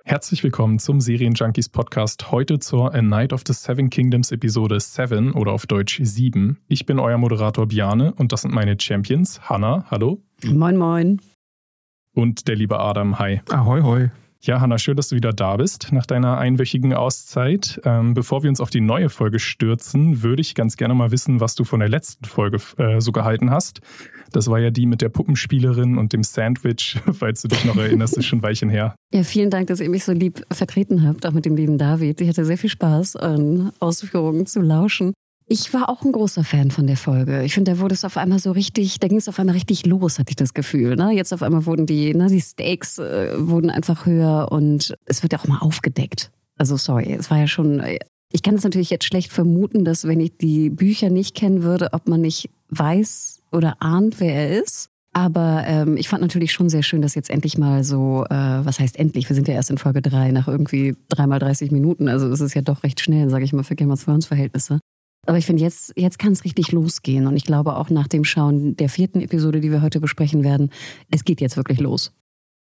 Herzlich willkommen zum Serienjunkies Podcast, heute zur A Night of the Seven Kingdoms Episode 7 oder auf Deutsch 7. Ich bin euer Moderator Bjarne und das sind meine Champions. Hanna, hallo. Moin, moin. Und der liebe Adam, hi. Ahoi, hoi. Ja, Hanna, schön, dass du wieder da bist nach deiner einwöchigen Auszeit. Bevor wir uns auf die neue Folge stürzen, würde ich ganz gerne mal wissen, was du von der letzten Folge so gehalten hast. Das war ja die mit der Puppenspielerin und dem Sandwich, falls du dich noch erinnerst, ist schon ein Weilchen her. Ja, vielen Dank, dass ihr mich so lieb vertreten habt, auch mit dem lieben David. Ich hatte sehr viel Spaß, euren Ausführungen zu lauschen. Ich war auch ein großer Fan von der Folge. Ich finde, da wurde es auf einmal so richtig, da ging es auf einmal richtig los, hatte ich das Gefühl. Ne? Jetzt auf einmal wurden die Stakes wurden einfach höher und es wird ja auch mal aufgedeckt. Also sorry, es war ja schon, ich kann es natürlich jetzt schlecht vermuten, dass wenn ich die Bücher nicht kennen würde, ob man nicht weiß oder ahnt, wer er ist. Aber ich fand natürlich schon sehr schön, dass jetzt endlich mal so, was heißt endlich, wir sind ja erst in Folge 3 nach irgendwie 3x30 Minuten, also es ist ja doch recht schnell, sage ich mal, für Game of Thrones Verhältnisse. Aber ich finde, jetzt kann es richtig losgehen. Und ich glaube auch nach dem Schauen der 4. Episode, die wir heute besprechen werden, es geht jetzt wirklich los.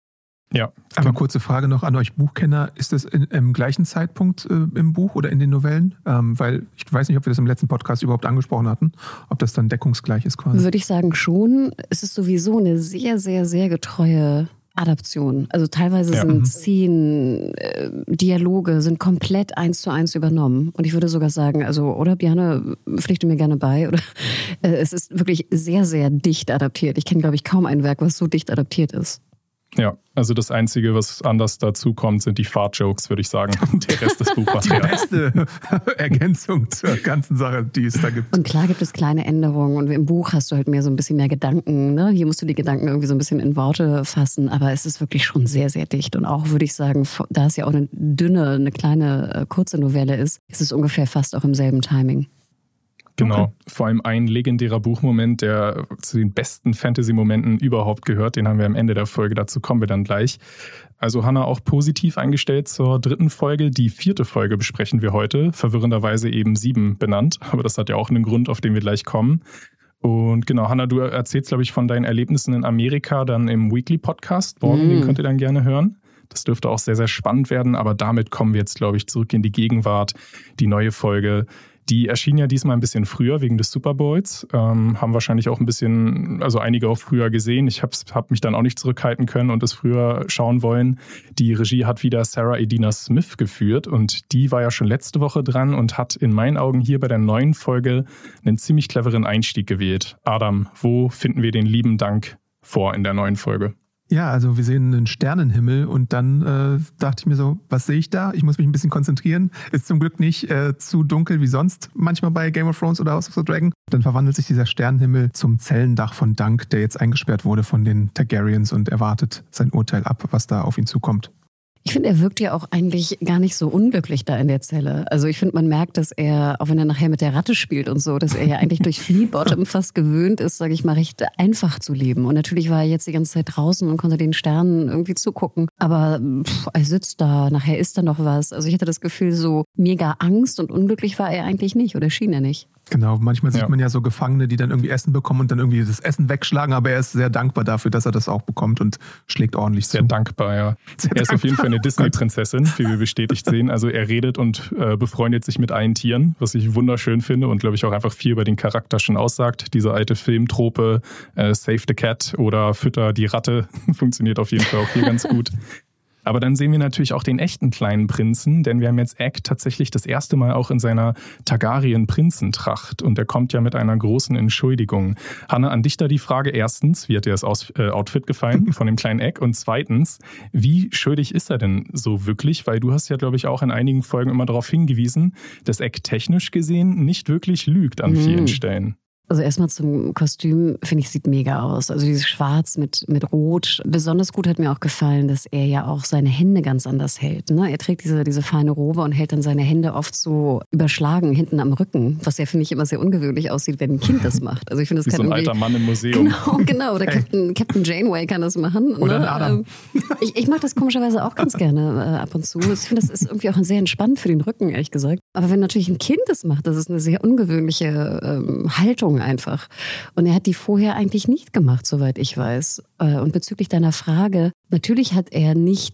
Ja. Aber kurze Frage noch an euch Buchkenner. Ist das im gleichen Zeitpunkt im Buch oder in den Novellen? Weil ich weiß nicht, ob wir das im letzten Podcast überhaupt angesprochen hatten, ob das dann deckungsgleich ist quasi. Würde ich sagen schon. Es ist sowieso eine sehr, sehr, sehr getreue Adaption. Also teilweise sind Szenen, Dialoge sind komplett 1:1 übernommen. Und ich würde sogar sagen, also, oder Bjarne, pflichte mir gerne bei, oder es ist wirklich sehr, sehr dicht adaptiert. Ich kenne, glaube ich, kaum ein Werk, was so dicht adaptiert ist. Ja, also das Einzige, was anders dazu kommt, sind die Fart-Jokes, würde ich sagen. Der Rest des Buchmaterials. Die beste Ergänzung zur ganzen Sache, die es da gibt. Und klar gibt es kleine Änderungen und im Buch hast du halt mehr so ein bisschen mehr Gedanken. Ne? Hier musst du die Gedanken irgendwie so ein bisschen in Worte fassen, aber es ist wirklich schon sehr, sehr dicht. Und auch, würde ich sagen, da es ja auch eine kleine, kurze Novelle ist es ungefähr fast auch im selben Timing. Genau, okay. Vor allem ein legendärer Buchmoment, der zu den besten Fantasy-Momenten überhaupt gehört. Den haben wir am Ende der Folge, dazu kommen wir dann gleich. Also Hanna auch positiv eingestellt zur 3. Folge. Die 4. Folge besprechen wir heute, verwirrenderweise eben 7 benannt. Aber das hat ja auch einen Grund, auf den wir gleich kommen. Und genau, Hanna, du erzählst, glaube ich, von deinen Erlebnissen in Amerika dann im Weekly-Podcast. Morgen, den könnt ihr dann gerne hören. Das dürfte auch sehr, sehr spannend werden. Aber damit kommen wir jetzt, glaube ich, zurück in die Gegenwart. Die neue Folge, die erschien ja diesmal ein bisschen früher wegen des Super Bowls. Haben wahrscheinlich auch ein bisschen, also einige auch früher gesehen. Ich hab mich dann auch nicht zurückhalten können und es früher schauen wollen. Die Regie hat wieder Sarah Edina Smith geführt und die war ja schon letzte Woche dran und hat in meinen Augen hier bei der neuen Folge einen ziemlich cleveren Einstieg gewählt. Adam, wo finden wir den lieben Dank vor in der neuen Folge? Ja, also wir sehen einen Sternenhimmel und dann dachte ich mir so, was sehe ich da? Ich muss mich ein bisschen konzentrieren. Ist zum Glück nicht zu dunkel wie sonst manchmal bei Game of Thrones oder House of the Dragon. Dann verwandelt sich dieser Sternenhimmel zum Zellendach von Dunk, der jetzt eingesperrt wurde von den Targaryens und erwartet sein Urteil ab, was da auf ihn zukommt. Ich finde, er wirkt ja auch eigentlich gar nicht so unglücklich da in der Zelle. Also ich finde, man merkt, dass er, auch wenn er nachher mit der Ratte spielt und so, dass er ja eigentlich durch Fleabottom fast gewöhnt ist, sage ich mal, recht einfach zu leben. Und natürlich war er jetzt die ganze Zeit draußen und konnte den Sternen irgendwie zugucken. Aber er sitzt da, nachher isst da noch was. Also ich hatte das Gefühl, so mega Angst und unglücklich war er eigentlich nicht oder schien er nicht. Genau, manchmal sieht man ja so Gefangene, die dann irgendwie Essen bekommen und dann irgendwie das Essen wegschlagen, aber er ist sehr dankbar dafür, dass er das auch bekommt und schlägt ordentlich zu. Sehr dankbar, ja. Er ist auf jeden Fall eine Disney-Prinzessin, wie wir bestätigt sehen. Also er redet und befreundet sich mit allen Tieren, was ich wunderschön finde und glaube ich auch einfach viel über den Charakter schon aussagt. Diese alte Filmtrope, Save the Cat oder Fütter die Ratte, funktioniert auf jeden Fall auch hier ganz gut. Aber dann sehen wir natürlich auch den echten kleinen Prinzen, denn wir haben jetzt Egg tatsächlich das erste Mal auch in seiner Targaryen-Prinzentracht und er kommt ja mit einer großen Entschuldigung. Hanna, an dich da die Frage. Erstens, wie hat dir das Outfit gefallen von dem kleinen Egg? Und zweitens, wie schuldig ist er denn so wirklich? Weil du hast ja, glaube ich, auch in einigen Folgen immer darauf hingewiesen, dass Egg technisch gesehen nicht wirklich lügt an vielen Stellen. Also erstmal zum Kostüm, finde ich, sieht mega aus. Also dieses Schwarz mit Rot. Besonders gut hat mir auch gefallen, dass er ja auch seine Hände ganz anders hält. Ne? Er trägt diese feine Robe und hält dann seine Hände oft so überschlagen hinten am Rücken, was ja, finde ich, immer sehr ungewöhnlich aussieht, wenn ein Kind das macht. Also ich finde, das kann so ein alter Mann im Museum. Genau. Oder Captain Janeway kann das machen. Oder ne? Adam. Ich mag das komischerweise auch ganz gerne ab und zu. Ich finde, das ist irgendwie auch sehr entspannt für den Rücken, ehrlich gesagt. Aber wenn natürlich ein Kind das macht, das ist eine sehr ungewöhnliche Haltung einfach. Und er hat die vorher eigentlich nicht gemacht, soweit ich weiß. Und bezüglich deiner Frage, natürlich hat er nicht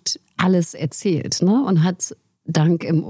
alles erzählt, ne? Und hat Dunk im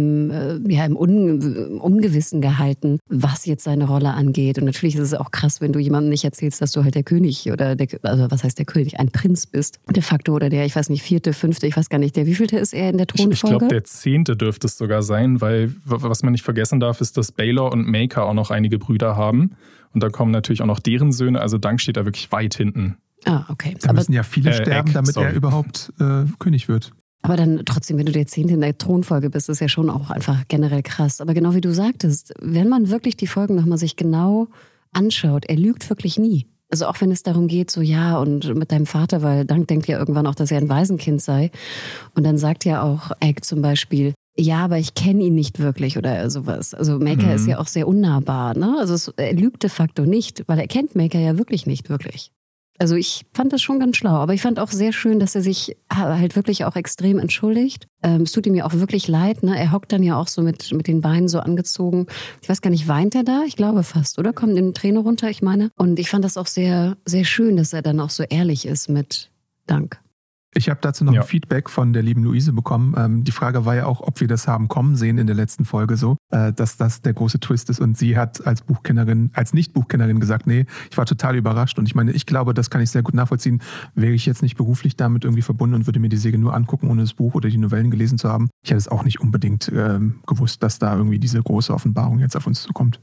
Ungewissen gehalten, was jetzt seine Rolle angeht. Und natürlich ist es auch krass, wenn du jemandem nicht erzählst, dass du halt der König was heißt der König, ein Prinz bist, de facto, oder der, ich weiß nicht, 4., 5., ich weiß gar nicht, der wievielte ist er in der Thronfolge? Ich glaube, der 10. dürfte es sogar sein, weil was man nicht vergessen darf, ist, dass Baelor und Maker auch noch einige Brüder haben. Und da kommen natürlich auch noch deren Söhne, also Dunk steht da wirklich weit hinten. Ah, okay. Da müssen ja viele sterben, damit er überhaupt König wird. Aber dann trotzdem, wenn du der 10. in der Thronfolge bist, ist ja schon auch einfach generell krass. Aber genau wie du sagtest, wenn man wirklich die Folgen nochmal sich genau anschaut, er lügt wirklich nie. Also auch wenn es darum geht, so ja, und mit deinem Vater, weil Dunk denkt ja irgendwann auch, dass er ein Waisenkind sei. Und dann sagt ja auch Egg zum Beispiel, ja, aber ich kenne ihn nicht wirklich oder sowas. Also Maker ist ja auch sehr unnahbar, ne? Also er lügt de facto nicht, weil er kennt Maker ja wirklich nicht wirklich. Also ich fand das schon ganz schlau, aber ich fand auch sehr schön, dass er sich halt wirklich auch extrem entschuldigt. Es tut ihm ja auch wirklich leid, ne? Er hockt dann ja auch so mit den Beinen so angezogen. Ich weiß gar nicht, weint er da? Ich glaube fast, oder? Kommt in Träne runter, ich meine. Und ich fand das auch sehr, sehr schön, dass er dann auch so ehrlich ist mit Dunk. Ich habe dazu noch ein Feedback von der lieben Luise bekommen. Die Frage war ja auch, ob wir das haben kommen sehen in der letzten Folge so, dass das der große Twist ist. Und sie hat als Nicht-Buchkennerin gesagt, nee, ich war total überrascht. Und ich meine, ich glaube, das kann ich sehr gut nachvollziehen. Wäre ich jetzt nicht beruflich damit irgendwie verbunden und würde mir die Serie nur angucken, ohne das Buch oder die Novellen gelesen zu haben. Ich hätte es auch nicht unbedingt gewusst, dass da irgendwie diese große Offenbarung jetzt auf uns zukommt.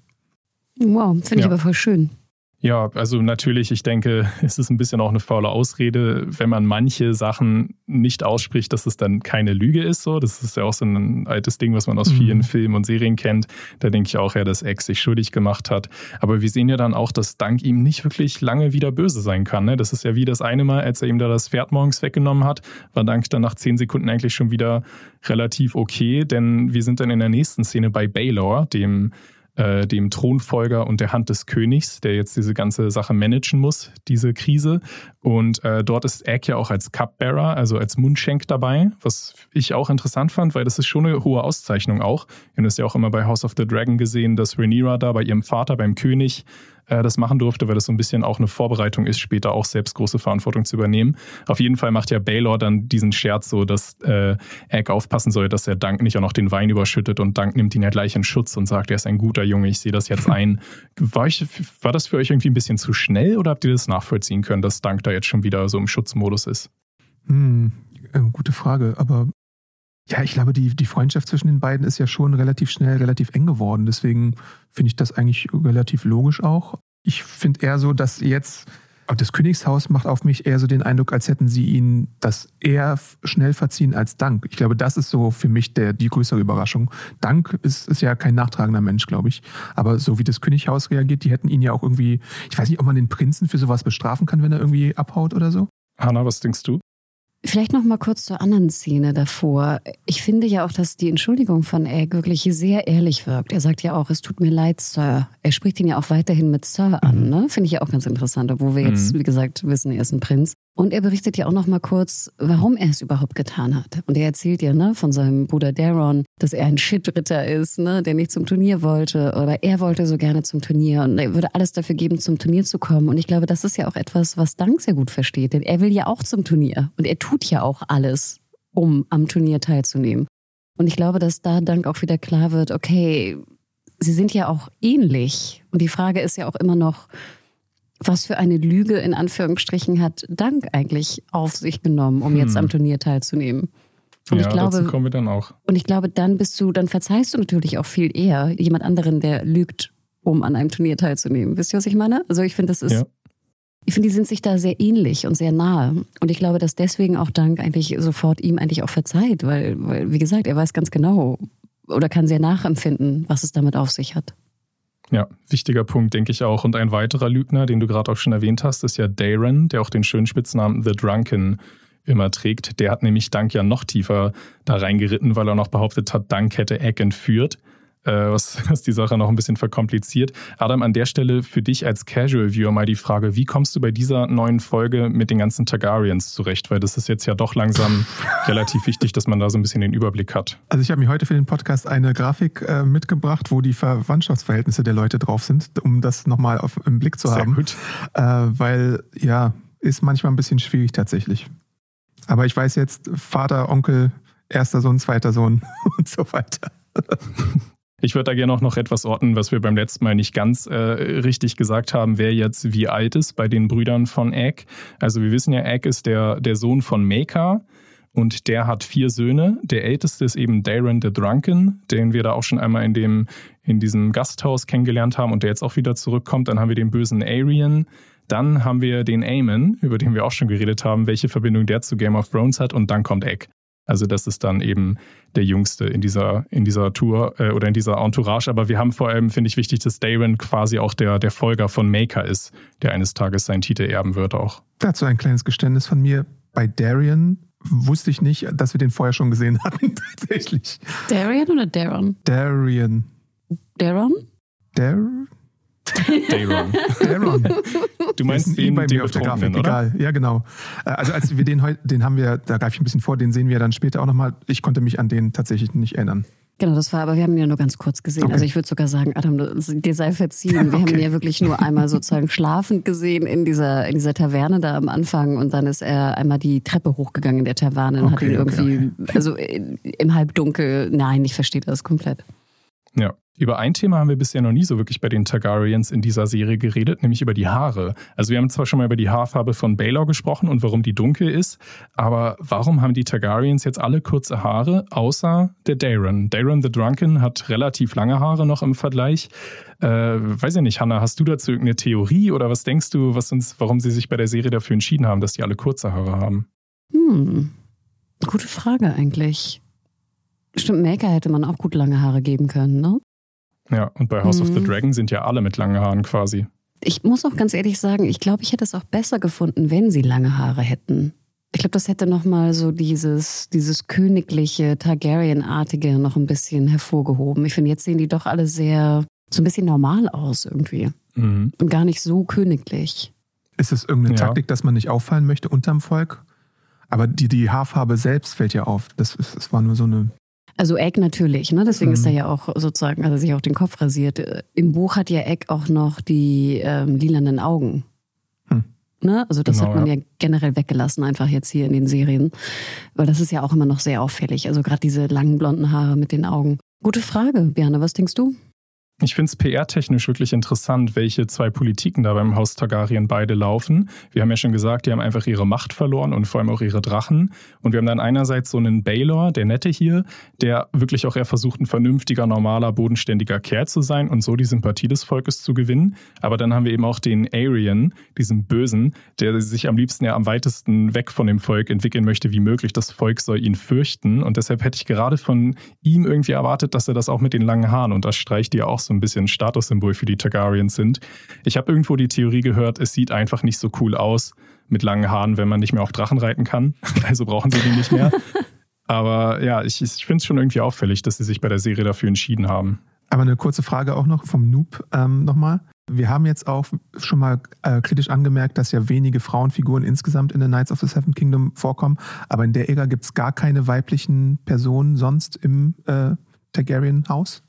Wow, finde ich aber voll schön. Ja, also natürlich, ich denke, es ist ein bisschen auch eine faule Ausrede, wenn man manche Sachen nicht ausspricht, dass es dann keine Lüge ist. So, das ist ja auch so ein altes Ding, was man aus vielen Filmen und Serien kennt. Da denke ich auch, ja, dass Egg sich schuldig gemacht hat. Aber wir sehen ja dann auch, dass Dunk ihm nicht wirklich lange wieder böse sein kann. Ne? Das ist ja wie das eine Mal, als er ihm da das Pferd morgens weggenommen hat, war Dunk dann nach 10 Sekunden eigentlich schon wieder relativ okay. Denn wir sind dann in der nächsten Szene bei Baelor, dem Thronfolger und der Hand des Königs, der jetzt diese ganze Sache managen muss, diese Krise. Und dort ist Egg ja auch als Cupbearer, also als Mundschenk dabei, was ich auch interessant fand, weil das ist schon eine hohe Auszeichnung auch. Wir haben das ja auch immer bei House of the Dragon gesehen, dass Rhaenyra da bei ihrem Vater, beim König, das machen durfte, weil das so ein bisschen auch eine Vorbereitung ist, später auch selbst große Verantwortung zu übernehmen. Auf jeden Fall macht ja Baelor dann diesen Scherz so, dass Egg aufpassen soll, dass er Dunk nicht auch noch den Wein überschüttet und Dunk nimmt ihn ja gleich in Schutz und sagt, er ist ein guter Junge, ich sehe das jetzt ein. War das für euch irgendwie ein bisschen zu schnell oder habt ihr das nachvollziehen können, dass Dunk da jetzt schon wieder so im Schutzmodus ist? Gute Frage, aber ja, ich glaube, die Freundschaft zwischen den beiden ist ja schon relativ schnell, relativ eng geworden. Deswegen finde ich das eigentlich relativ logisch auch. Ich finde eher so, dass jetzt das Königshaus macht auf mich eher so den Eindruck, als hätten sie ihn das eher schnell verziehen als Dunk. Ich glaube, das ist so für mich die größere Überraschung. Dunk ist ja kein nachtragender Mensch, glaube ich. Aber so wie das Königshaus reagiert, die hätten ihn ja auch irgendwie, ich weiß nicht, ob man den Prinzen für sowas bestrafen kann, wenn er irgendwie abhaut oder so. Hannah, was denkst du? Vielleicht noch mal kurz zur anderen Szene davor. Ich finde ja auch, dass die Entschuldigung von Egg wirklich sehr ehrlich wirkt. Er sagt ja auch, es tut mir leid, Sir. Er spricht ihn ja auch weiterhin mit Sir an, ne? Finde ich ja auch ganz interessant, obwohl wir jetzt, wie gesagt, wissen, er ist ein Prinz. Und er berichtet ja auch noch mal kurz, warum er es überhaupt getan hat. Und er erzählt ja, ne, von seinem Bruder Daron, dass er ein Shit-Ritter ist, ne, der nicht zum Turnier wollte. Oder er wollte so gerne zum Turnier. Und er würde alles dafür geben, zum Turnier zu kommen. Und ich glaube, das ist ja auch etwas, was Dunk sehr gut versteht. Denn er will ja auch zum Turnier. Und er tut ja auch alles, um am Turnier teilzunehmen. Und ich glaube, dass da Dunk auch wieder klar wird, okay, sie sind ja auch ähnlich. Und die Frage ist ja auch immer noch, was für eine Lüge in Anführungsstrichen hat Dunk eigentlich auf sich genommen, um jetzt am Turnier teilzunehmen? Und ja, ich glaube, dazu kommen wir dann auch. Und ich glaube, dann verzeihst du natürlich auch viel eher jemand anderen, der lügt, um an einem Turnier teilzunehmen. Wisst ihr, was ich meine? Also ich finde, ich finde, die sind sich da sehr ähnlich und sehr nahe. Und ich glaube, dass deswegen auch Dunk eigentlich sofort ihm eigentlich auch verzeiht, weil, wie gesagt, er weiß ganz genau oder kann sehr nachempfinden, was es damit auf sich hat. Ja, wichtiger Punkt, denke ich auch. Und ein weiterer Lügner, den du gerade auch schon erwähnt hast, ist ja Daron, der auch den schönen Spitznamen The Drunken immer trägt. Der hat nämlich Dunk ja noch tiefer da reingeritten, weil er noch behauptet hat, Dunk hätte Egg entführt, was die Sache noch ein bisschen verkompliziert. Adam, an der Stelle für dich als Casual-Viewer mal die Frage, wie kommst du bei dieser neuen Folge mit den ganzen Targaryens zurecht? Weil das ist jetzt ja doch langsam relativ wichtig, dass man da so ein bisschen den Überblick hat. Also ich habe mir heute für den Podcast eine Grafik mitgebracht, wo die Verwandtschaftsverhältnisse der Leute drauf sind, um das nochmal im Blick zu haben. Sehr gut. Weil, ja, ist manchmal ein bisschen schwierig tatsächlich. Aber ich weiß jetzt, Vater, Onkel, erster Sohn, zweiter Sohn und so weiter. Ich würde da gerne auch noch etwas orten, was wir beim letzten Mal nicht ganz richtig gesagt haben, wer jetzt wie alt ist bei den Brüdern von Egg. Also wir wissen ja, Egg ist der Sohn von Maker und der hat 4 Söhne. Der älteste ist eben Daeron the Drunken, den wir da auch schon einmal in diesem Gasthaus kennengelernt haben und der jetzt auch wieder zurückkommt. Dann haben wir den bösen Arian. Dann haben wir den Aemon, über den wir auch schon geredet haben, welche Verbindung der zu Game of Thrones hat. Und dann kommt Egg. Also das ist dann eben der Jüngste in dieser Tour oder in dieser Entourage. Aber wir haben vor allem, finde ich wichtig, dass Daeron quasi auch der Folger von Maker ist, der eines Tages seinen Titel erben wird auch. Dazu ein kleines Geständnis von mir. Bei Darion wusste ich nicht, dass wir den vorher schon gesehen hatten, tatsächlich. Darion oder Daron? Darion. Daron? Daron. Du meinst den bei mir auf der Grafik, oder? Egal, ja genau. Also als wir den haben wir, da greife ich ein bisschen vor, den sehen wir dann später auch nochmal. Ich konnte mich an den tatsächlich nicht erinnern. Genau, aber wir haben ihn ja nur ganz kurz gesehen. Okay. Also ich würde sogar sagen, Adam, dir sei verziehen. Wir haben ihn ja wirklich nur einmal sozusagen schlafend gesehen in dieser Taverne da am Anfang und dann ist er einmal die Treppe hochgegangen in der Taverne und hat ihn irgendwie, also im Halbdunkel, nein, ich verstehe das komplett. Ja. Über ein Thema haben wir bisher noch nie so wirklich bei den Targaryens in dieser Serie geredet, nämlich über die Haare. Also wir haben zwar schon mal über die Haarfarbe von Baelor gesprochen und warum die dunkel ist, aber warum haben die Targaryens jetzt alle kurze Haare, außer der Daeron? Daeron the Drunken hat relativ lange Haare noch im Vergleich. Weiß ich nicht, Hannah, hast du dazu irgendeine Theorie oder was denkst du, warum sie sich bei der Serie dafür entschieden haben, dass die alle kurze Haare haben? Gute Frage eigentlich. Stimmt, Maker hätte man auch gut lange Haare geben können, ne? Ja, und bei House of the Dragon sind ja alle mit langen Haaren quasi. Ich muss auch ganz ehrlich sagen, ich glaube, ich hätte es auch besser gefunden, wenn sie lange Haare hätten. Ich glaube, das hätte nochmal so dieses königliche, Targaryen-artige noch ein bisschen hervorgehoben. Ich finde, jetzt sehen die doch alle so ein bisschen normal aus irgendwie. Und gar nicht so königlich. Ist es irgendeine Taktik, dass man nicht auffallen möchte unterm Volk? Aber die Haarfarbe selbst fällt ja auf. Das war nur so eine... Also Egg natürlich, ne? Deswegen ist er ja auch sozusagen, hat er sich auch den Kopf rasiert. Im Buch hat ja Egg auch noch die lilanen Augen. Ne? Also das hat man ja generell weggelassen, einfach jetzt hier in den Serien. Weil das ist ja auch immer noch sehr auffällig. Also gerade diese langen blonden Haare mit den Augen. Gute Frage, Bjarne, was denkst du? Ich finde es PR-technisch wirklich interessant, welche 2 Politiken da beim Haus Targaryen beide laufen. Wir haben ja schon gesagt, die haben einfach ihre Macht verloren und vor allem auch ihre Drachen. Und wir haben dann einerseits so einen Baelor, der Nette hier, der wirklich auch eher versucht, ein vernünftiger, normaler, bodenständiger Kerl zu sein und so die Sympathie des Volkes zu gewinnen. Aber dann haben wir eben auch den Arian, diesen Bösen, der sich am liebsten ja am weitesten weg von dem Volk entwickeln möchte wie möglich. Das Volk soll ihn fürchten. Und deshalb hätte ich gerade von ihm irgendwie erwartet, dass er das auch mit den langen Haaren unterstreicht, die ja auch so ein bisschen Statussymbol für die Targaryens sind. Ich habe irgendwo die Theorie gehört, es sieht einfach nicht so cool aus mit langen Haaren, wenn man nicht mehr auf Drachen reiten kann. Also brauchen sie die nicht mehr. Aber ja, ich finde es schon irgendwie auffällig, dass sie sich bei der Serie dafür entschieden haben. Aber eine kurze Frage auch noch vom Noob nochmal. Wir haben jetzt auch schon mal kritisch angemerkt, dass ja wenige Frauenfiguren insgesamt in The Knights of the Seven Kingdom vorkommen. Aber in der Ära gibt es gar keine weiblichen Personen sonst im Targaryen-Haus?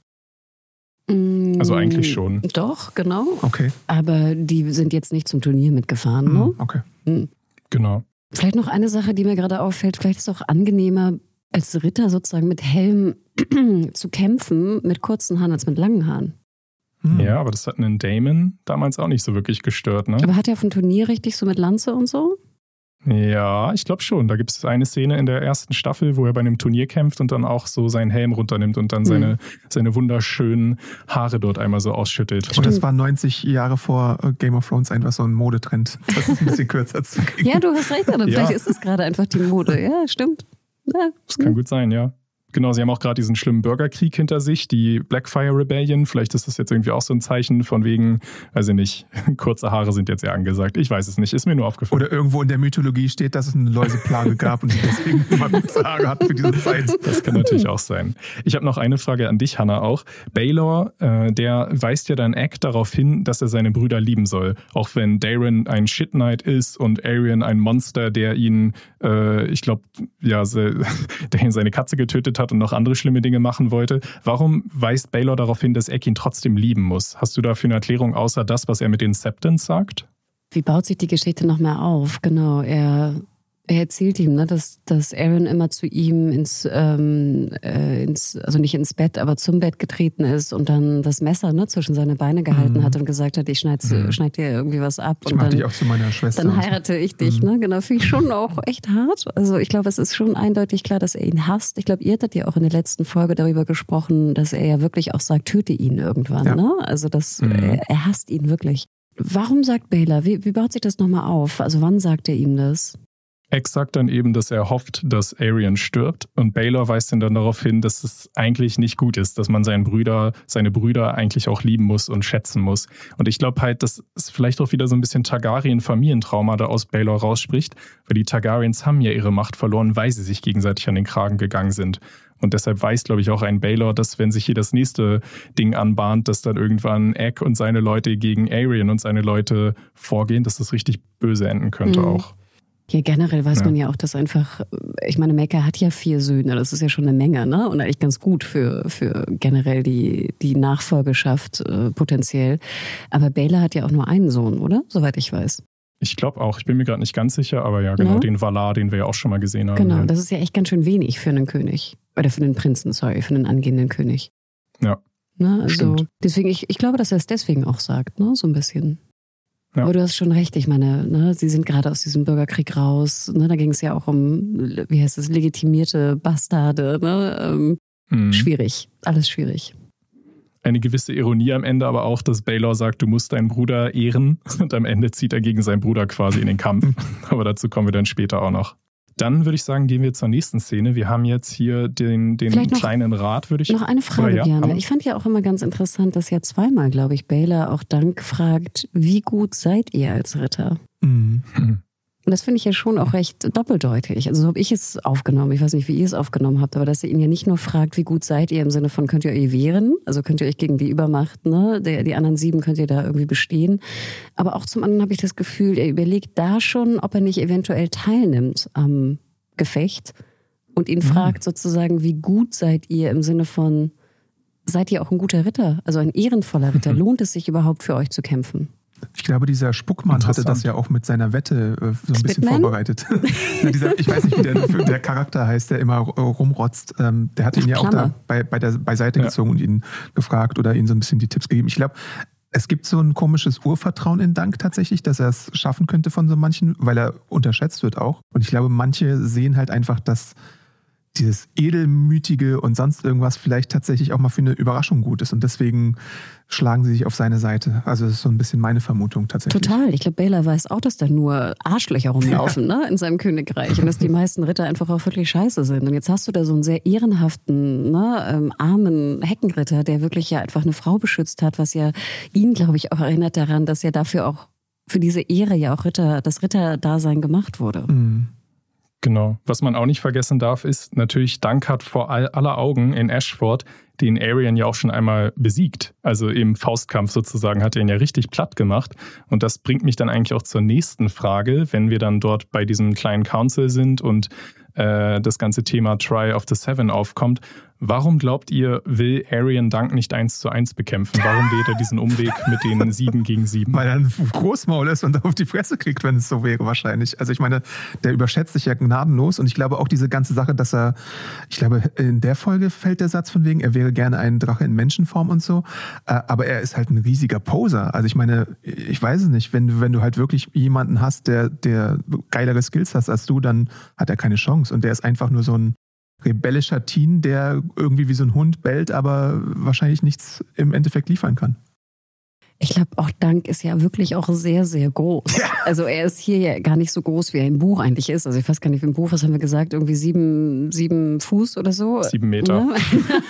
Also eigentlich schon. Doch, genau. Okay. Aber die sind jetzt nicht zum Turnier mitgefahren, ne? Okay. Genau. Vielleicht noch eine Sache, die mir gerade auffällt. Vielleicht ist es auch angenehmer, als Ritter sozusagen mit Helm zu kämpfen, mit kurzen Haaren als mit langen Haaren. Ja, aber das hat einen Daemon damals auch nicht so wirklich gestört, ne? Aber hat er auf dem Turnier richtig so mit Lanze und so? Ja, ich glaube schon. Da gibt es eine Szene in der ersten Staffel, wo er bei einem Turnier kämpft und dann auch so seinen Helm runternimmt und dann seine wunderschönen Haare dort einmal so ausschüttelt. Und das war 90 Jahre vor Game of Thrones einfach so ein Modetrend. Das ist ein bisschen kürzer zu kriegen. Ja, du hast recht, Adam. Vielleicht ist es gerade einfach die Mode. Ja, stimmt. Ja. Das kann gut sein, ja. Genau, sie haben auch gerade diesen schlimmen Bürgerkrieg hinter sich, die Blackfire Rebellion. Vielleicht ist das jetzt irgendwie auch so ein Zeichen von wegen, weiß ich nicht, kurze Haare sind jetzt ja angesagt. Ich weiß es nicht, ist mir nur aufgefallen. Oder irgendwo in der Mythologie steht, dass es eine Läuseplage gab und sie deswegen immer kurze Haare hatten für diese Zeit. Das kann natürlich auch sein. Ich habe noch eine Frage an dich, Hannah, auch. Baelor, der weist ja dann Egg darauf hin, dass er seine Brüder lieben soll. Auch wenn Daeron ein Shit Knight ist und Arian ein Monster, der ihn, ich glaube, ja, der ihn seine Katze getötet hat und noch andere schlimme Dinge machen wollte. Warum weist Baelor darauf hin, dass Egg ihn trotzdem lieben muss? Hast du dafür eine Erklärung außer das, was er mit den Septons sagt? Wie baut sich die Geschichte noch mehr auf? Genau, er Er erzählt ihm, ne, dass Aaron immer zu ihm also nicht ins Bett, aber zum Bett getreten ist und dann das Messer, ne, zwischen seine Beine gehalten hat und gesagt hat, ich schneid dir irgendwie was ab. Ich mach dich auch zu meiner Schwester. Dann heirate ich dich, ne? Genau, finde ich schon auch echt hart. Also ich glaube, es ist schon eindeutig klar, dass er ihn hasst. Ich glaube, ihr hattet ja auch in der letzten Folge darüber gesprochen, dass er ja wirklich auch sagt, töte ihn irgendwann, ne? Also er hasst ihn wirklich. Warum sagt Baylor, wie baut sich das nochmal auf? Also wann sagt er ihm das? X sagt dann eben, dass er hofft, dass Arian stirbt und Baylor weist ihn dann darauf hin, dass es eigentlich nicht gut ist, dass man seine Brüder eigentlich auch lieben muss und schätzen muss. Und ich glaube halt, dass es vielleicht auch wieder so ein bisschen Targaryen-Familientrauma da aus Baylor rausspricht, weil die Targaryens haben ja ihre Macht verloren, weil sie sich gegenseitig an den Kragen gegangen sind. Und deshalb weiß, glaube ich, auch ein Baylor, dass wenn sich hier das nächste Ding anbahnt, dass dann irgendwann Egg und seine Leute gegen Arian und seine Leute vorgehen, dass das richtig böse enden könnte auch. Ja, generell weiß man ja auch, dass einfach, ich meine, Maker hat ja 4 Söhne, das ist ja schon eine Menge, ne? Und eigentlich ganz gut für generell die Nachfolgeschaft potenziell. Aber Baylor hat ja auch nur einen Sohn, oder? Soweit ich weiß. Ich glaube auch, ich bin mir gerade nicht ganz sicher, aber ja, genau, den Valar, den wir ja auch schon mal gesehen haben. Genau, das ist ja echt ganz schön wenig für einen König. Oder für einen Prinzen, für einen angehenden König. Ja, ne? Also stimmt. deswegen, ich glaube, dass er es deswegen auch sagt, ne? So ein bisschen. Ja. Aber du hast schon recht, ich meine, ne, sie sind gerade aus diesem Bürgerkrieg raus, ne, da ging es ja auch um, wie heißt es, legitimierte Bastarde, ne, schwierig, alles schwierig. Eine gewisse Ironie am Ende aber auch, dass Baylor sagt, du musst deinen Bruder ehren und am Ende zieht er gegen seinen Bruder quasi in den Kampf, aber dazu kommen wir dann später auch noch. Dann würde ich sagen, gehen wir zur nächsten Szene. Wir haben jetzt hier den kleinen Rat, würde ich... Noch eine Frage gerne. Ich fand ja auch immer ganz interessant, dass ja zweimal, glaube ich, Baylor auch Dunk fragt, wie gut seid ihr als Ritter? Mhm. Und das finde ich ja schon auch recht doppeldeutig. Also so habe ich es aufgenommen. Ich weiß nicht, wie ihr es aufgenommen habt, aber dass er ihn ja nicht nur fragt, wie gut seid ihr im Sinne von, könnt ihr euch wehren? Also könnt ihr euch gegen die Übermacht, ne? Die anderen 7 könnt ihr da irgendwie bestehen. Aber auch zum anderen habe ich das Gefühl, er überlegt da schon, ob er nicht eventuell teilnimmt am Gefecht und ihn fragt sozusagen, wie gut seid ihr im Sinne von, seid ihr auch ein guter Ritter? Also ein ehrenvoller Ritter? Lohnt es sich überhaupt für euch zu kämpfen? Ich glaube, dieser Spuckmann hatte das ja auch mit seiner Wette so ein bisschen vorbereitet. Ich weiß nicht, wie der Charakter heißt, der immer rumrotzt. Der hat ihn ja auch da beiseite gezogen und ihn gefragt oder ihm so ein bisschen die Tipps gegeben. Ich glaube, es gibt so ein komisches Urvertrauen in Dunk tatsächlich, dass er es schaffen könnte von so manchen, weil er unterschätzt wird auch. Und ich glaube, manche sehen halt einfach, dass dieses Edelmütige und sonst irgendwas vielleicht tatsächlich auch mal für eine Überraschung gut ist. Und deswegen schlagen sie sich auf seine Seite. Also das ist so ein bisschen meine Vermutung tatsächlich. Total. Ich glaube, Baylor weiß auch, dass da nur Arschlöcher rumlaufen, ne, in seinem Königreich. Und dass die meisten Ritter einfach auch wirklich scheiße sind. Und jetzt hast du da so einen sehr ehrenhaften, ne, armen Heckenritter, der wirklich ja einfach eine Frau beschützt hat, was ja ihn, glaube ich, auch erinnert daran, dass ja dafür auch, für diese Ehre ja auch das Ritterdasein gemacht wurde. Mhm. Genau. Was man auch nicht vergessen darf, ist natürlich, Dunk hat vor aller Augen in Ashford den Arian ja auch schon einmal besiegt. Also im Faustkampf sozusagen hat er ihn ja richtig platt gemacht. Und das bringt mich dann eigentlich auch zur nächsten Frage, wenn wir dann dort bei diesem kleinen Council sind und das ganze Thema Try of the Seven aufkommt. Warum glaubt ihr, will Arian Dunk nicht 1:1 bekämpfen? Warum wählt er diesen Umweg mit den 7 gegen 7? Weil er ein Großmaul ist und auf die Fresse kriegt, wenn es so wäre wahrscheinlich. Also ich meine, der überschätzt sich ja gnadenlos und ich glaube auch diese ganze Sache, dass ich glaube, in der Folge fällt der Satz von wegen, er wäre gerne ein Drache in Menschenform und so, aber er ist halt ein riesiger Poser. Also ich meine, ich weiß es nicht, wenn du halt wirklich jemanden hast, der geilere Skills hat als du, dann hat er keine Chance und der ist einfach nur so ein rebellischer Teen, der irgendwie wie so ein Hund bellt, aber wahrscheinlich nichts im Endeffekt liefern kann. Ich glaube, auch Dunk ist ja wirklich auch sehr, sehr groß. Ja. Also er ist hier ja gar nicht so groß, wie er im Buch eigentlich ist. Also ich weiß gar nicht, im Buch, was haben wir gesagt, irgendwie 7 Fuß oder so? 7 Meter. Ja.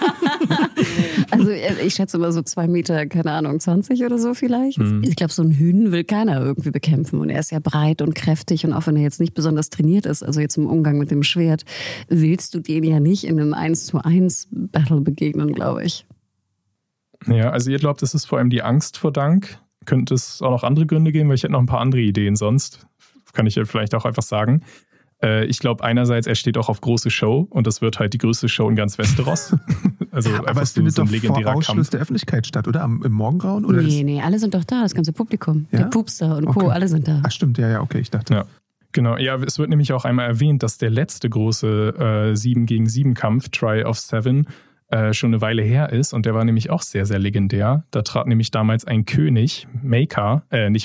Also ich schätze mal so 2 Meter, keine Ahnung, 20 oder so vielleicht. Ich glaube, so einen Hühn will keiner irgendwie bekämpfen. Und er ist ja breit und kräftig und auch wenn er jetzt nicht besonders trainiert ist, also jetzt im Umgang mit dem Schwert, willst du den ja nicht in einem 1:1 Battle begegnen, glaube ich. Ja, also ihr glaubt, es ist vor allem die Angst vor Dunk. Könnte es auch noch andere Gründe geben, weil ich hätte noch ein paar andere Ideen sonst. Kann ich ja vielleicht auch einfach sagen. Ich glaube einerseits, er steht auch auf große Show und das wird halt die größte Show in ganz Westeros. Also aber es findet so ein legendärer Ausschluss Kampf. Der Öffentlichkeit statt, oder? Im Morgengrauen? Oder nee, alle sind doch da, das ganze Publikum. Ja? Der Pupster und Co., alle sind da. Ach stimmt, ja, okay, ich dachte. Ja. Genau, ja, es wird nämlich auch einmal erwähnt, dass der letzte große 7-gegen-7-Kampf, Try of 7, schon eine Weile her ist und der war nämlich auch sehr, sehr legendär. Da trat nämlich damals ein König, Magor,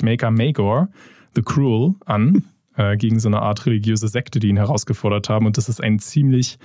the Cruel, an, gegen so eine Art religiöse Sekte, die ihn herausgefordert haben. Und das ist ein ziemlich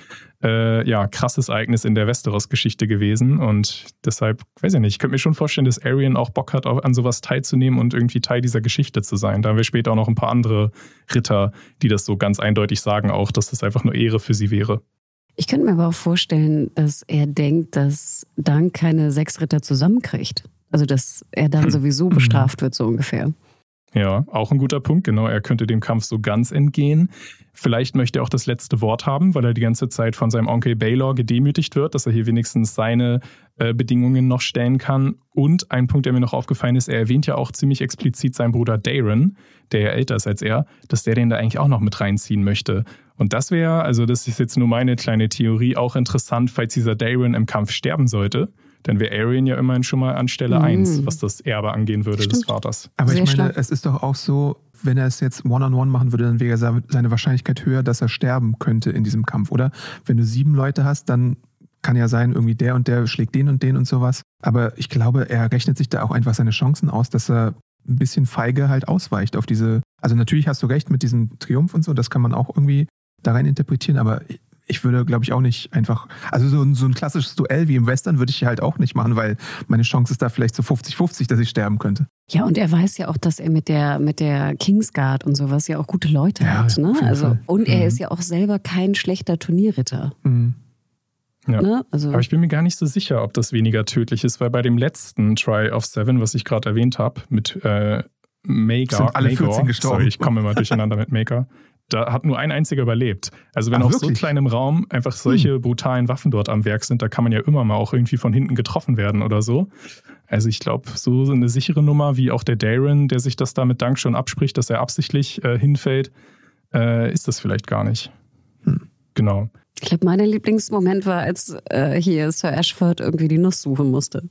krasses Ereignis in der Westeros-Geschichte gewesen. Und deshalb, weiß ich nicht, ich könnte mir schon vorstellen, dass Aerion auch Bock hat, an sowas teilzunehmen und irgendwie Teil dieser Geschichte zu sein. Da haben wir später auch noch ein paar andere Ritter, die das so ganz eindeutig sagen auch, dass das einfach nur Ehre für sie wäre. Ich könnte mir aber auch vorstellen, dass er denkt, dass Dunk keine 6 Ritter zusammenkriegt. Also, dass er dann sowieso bestraft wird, so ungefähr. Ja, auch ein guter Punkt, genau. Er könnte dem Kampf so ganz entgehen. Vielleicht möchte er auch das letzte Wort haben, weil er die ganze Zeit von seinem Onkel Baelor gedemütigt wird, dass er hier wenigstens seine Bedingungen noch stellen kann. Und ein Punkt, der mir noch aufgefallen ist, er erwähnt ja auch ziemlich explizit seinen Bruder Daeron, der ja älter ist als er, dass der den da eigentlich auch noch mit reinziehen möchte. Und das wäre, also das ist jetzt nur meine kleine Theorie, auch interessant, falls dieser Daeron im Kampf sterben sollte. Dann wäre Aerion ja immerhin schon mal an Stelle 1, was das Erbe angehen würde des Vaters. Aber ich meine, es ist doch auch so, wenn er es jetzt One-on-One machen würde, dann wäre seine Wahrscheinlichkeit höher, dass er sterben könnte in diesem Kampf, oder? Wenn du 7 Leute hast, dann kann ja sein, irgendwie der und der schlägt den und sowas. Aber ich glaube, er rechnet sich da auch einfach seine Chancen aus, dass er ein bisschen feige halt ausweicht auf diese... Also natürlich hast du recht mit diesem Triumph und so, das kann man auch irgendwie da rein interpretieren, aber... Ich würde, glaube ich, auch nicht einfach, also so ein klassisches Duell wie im Western würde ich halt auch nicht machen, weil meine Chance ist da vielleicht so 50-50, dass ich sterben könnte. Ja, und er weiß ja auch, dass er mit der Kingsguard und sowas ja auch gute Leute hat. Ne? Also, und er ist ja auch selber kein schlechter Turnierritter. Mhm. Ja. Ne? Also, aber ich bin mir gar nicht so sicher, ob das weniger tödlich ist, weil bei dem letzten Try of 7, was ich gerade erwähnt habe, mit Magor, sind alle 14 gestorben. Sorry, ich komme immer durcheinander mit Magor. Da hat nur ein einziger überlebt. Also wenn auf so kleinem Raum einfach solche brutalen Waffen dort am Werk sind, da kann man ja immer mal auch irgendwie von hinten getroffen werden oder so. Also ich glaube, so eine sichere Nummer wie auch der Daeron, der sich das da mit Dunk schon abspricht, dass er absichtlich hinfällt, ist das vielleicht gar nicht. Genau. Ich glaube, mein Lieblingsmoment war, als hier Sir Ashford irgendwie die Nuss suchen musste.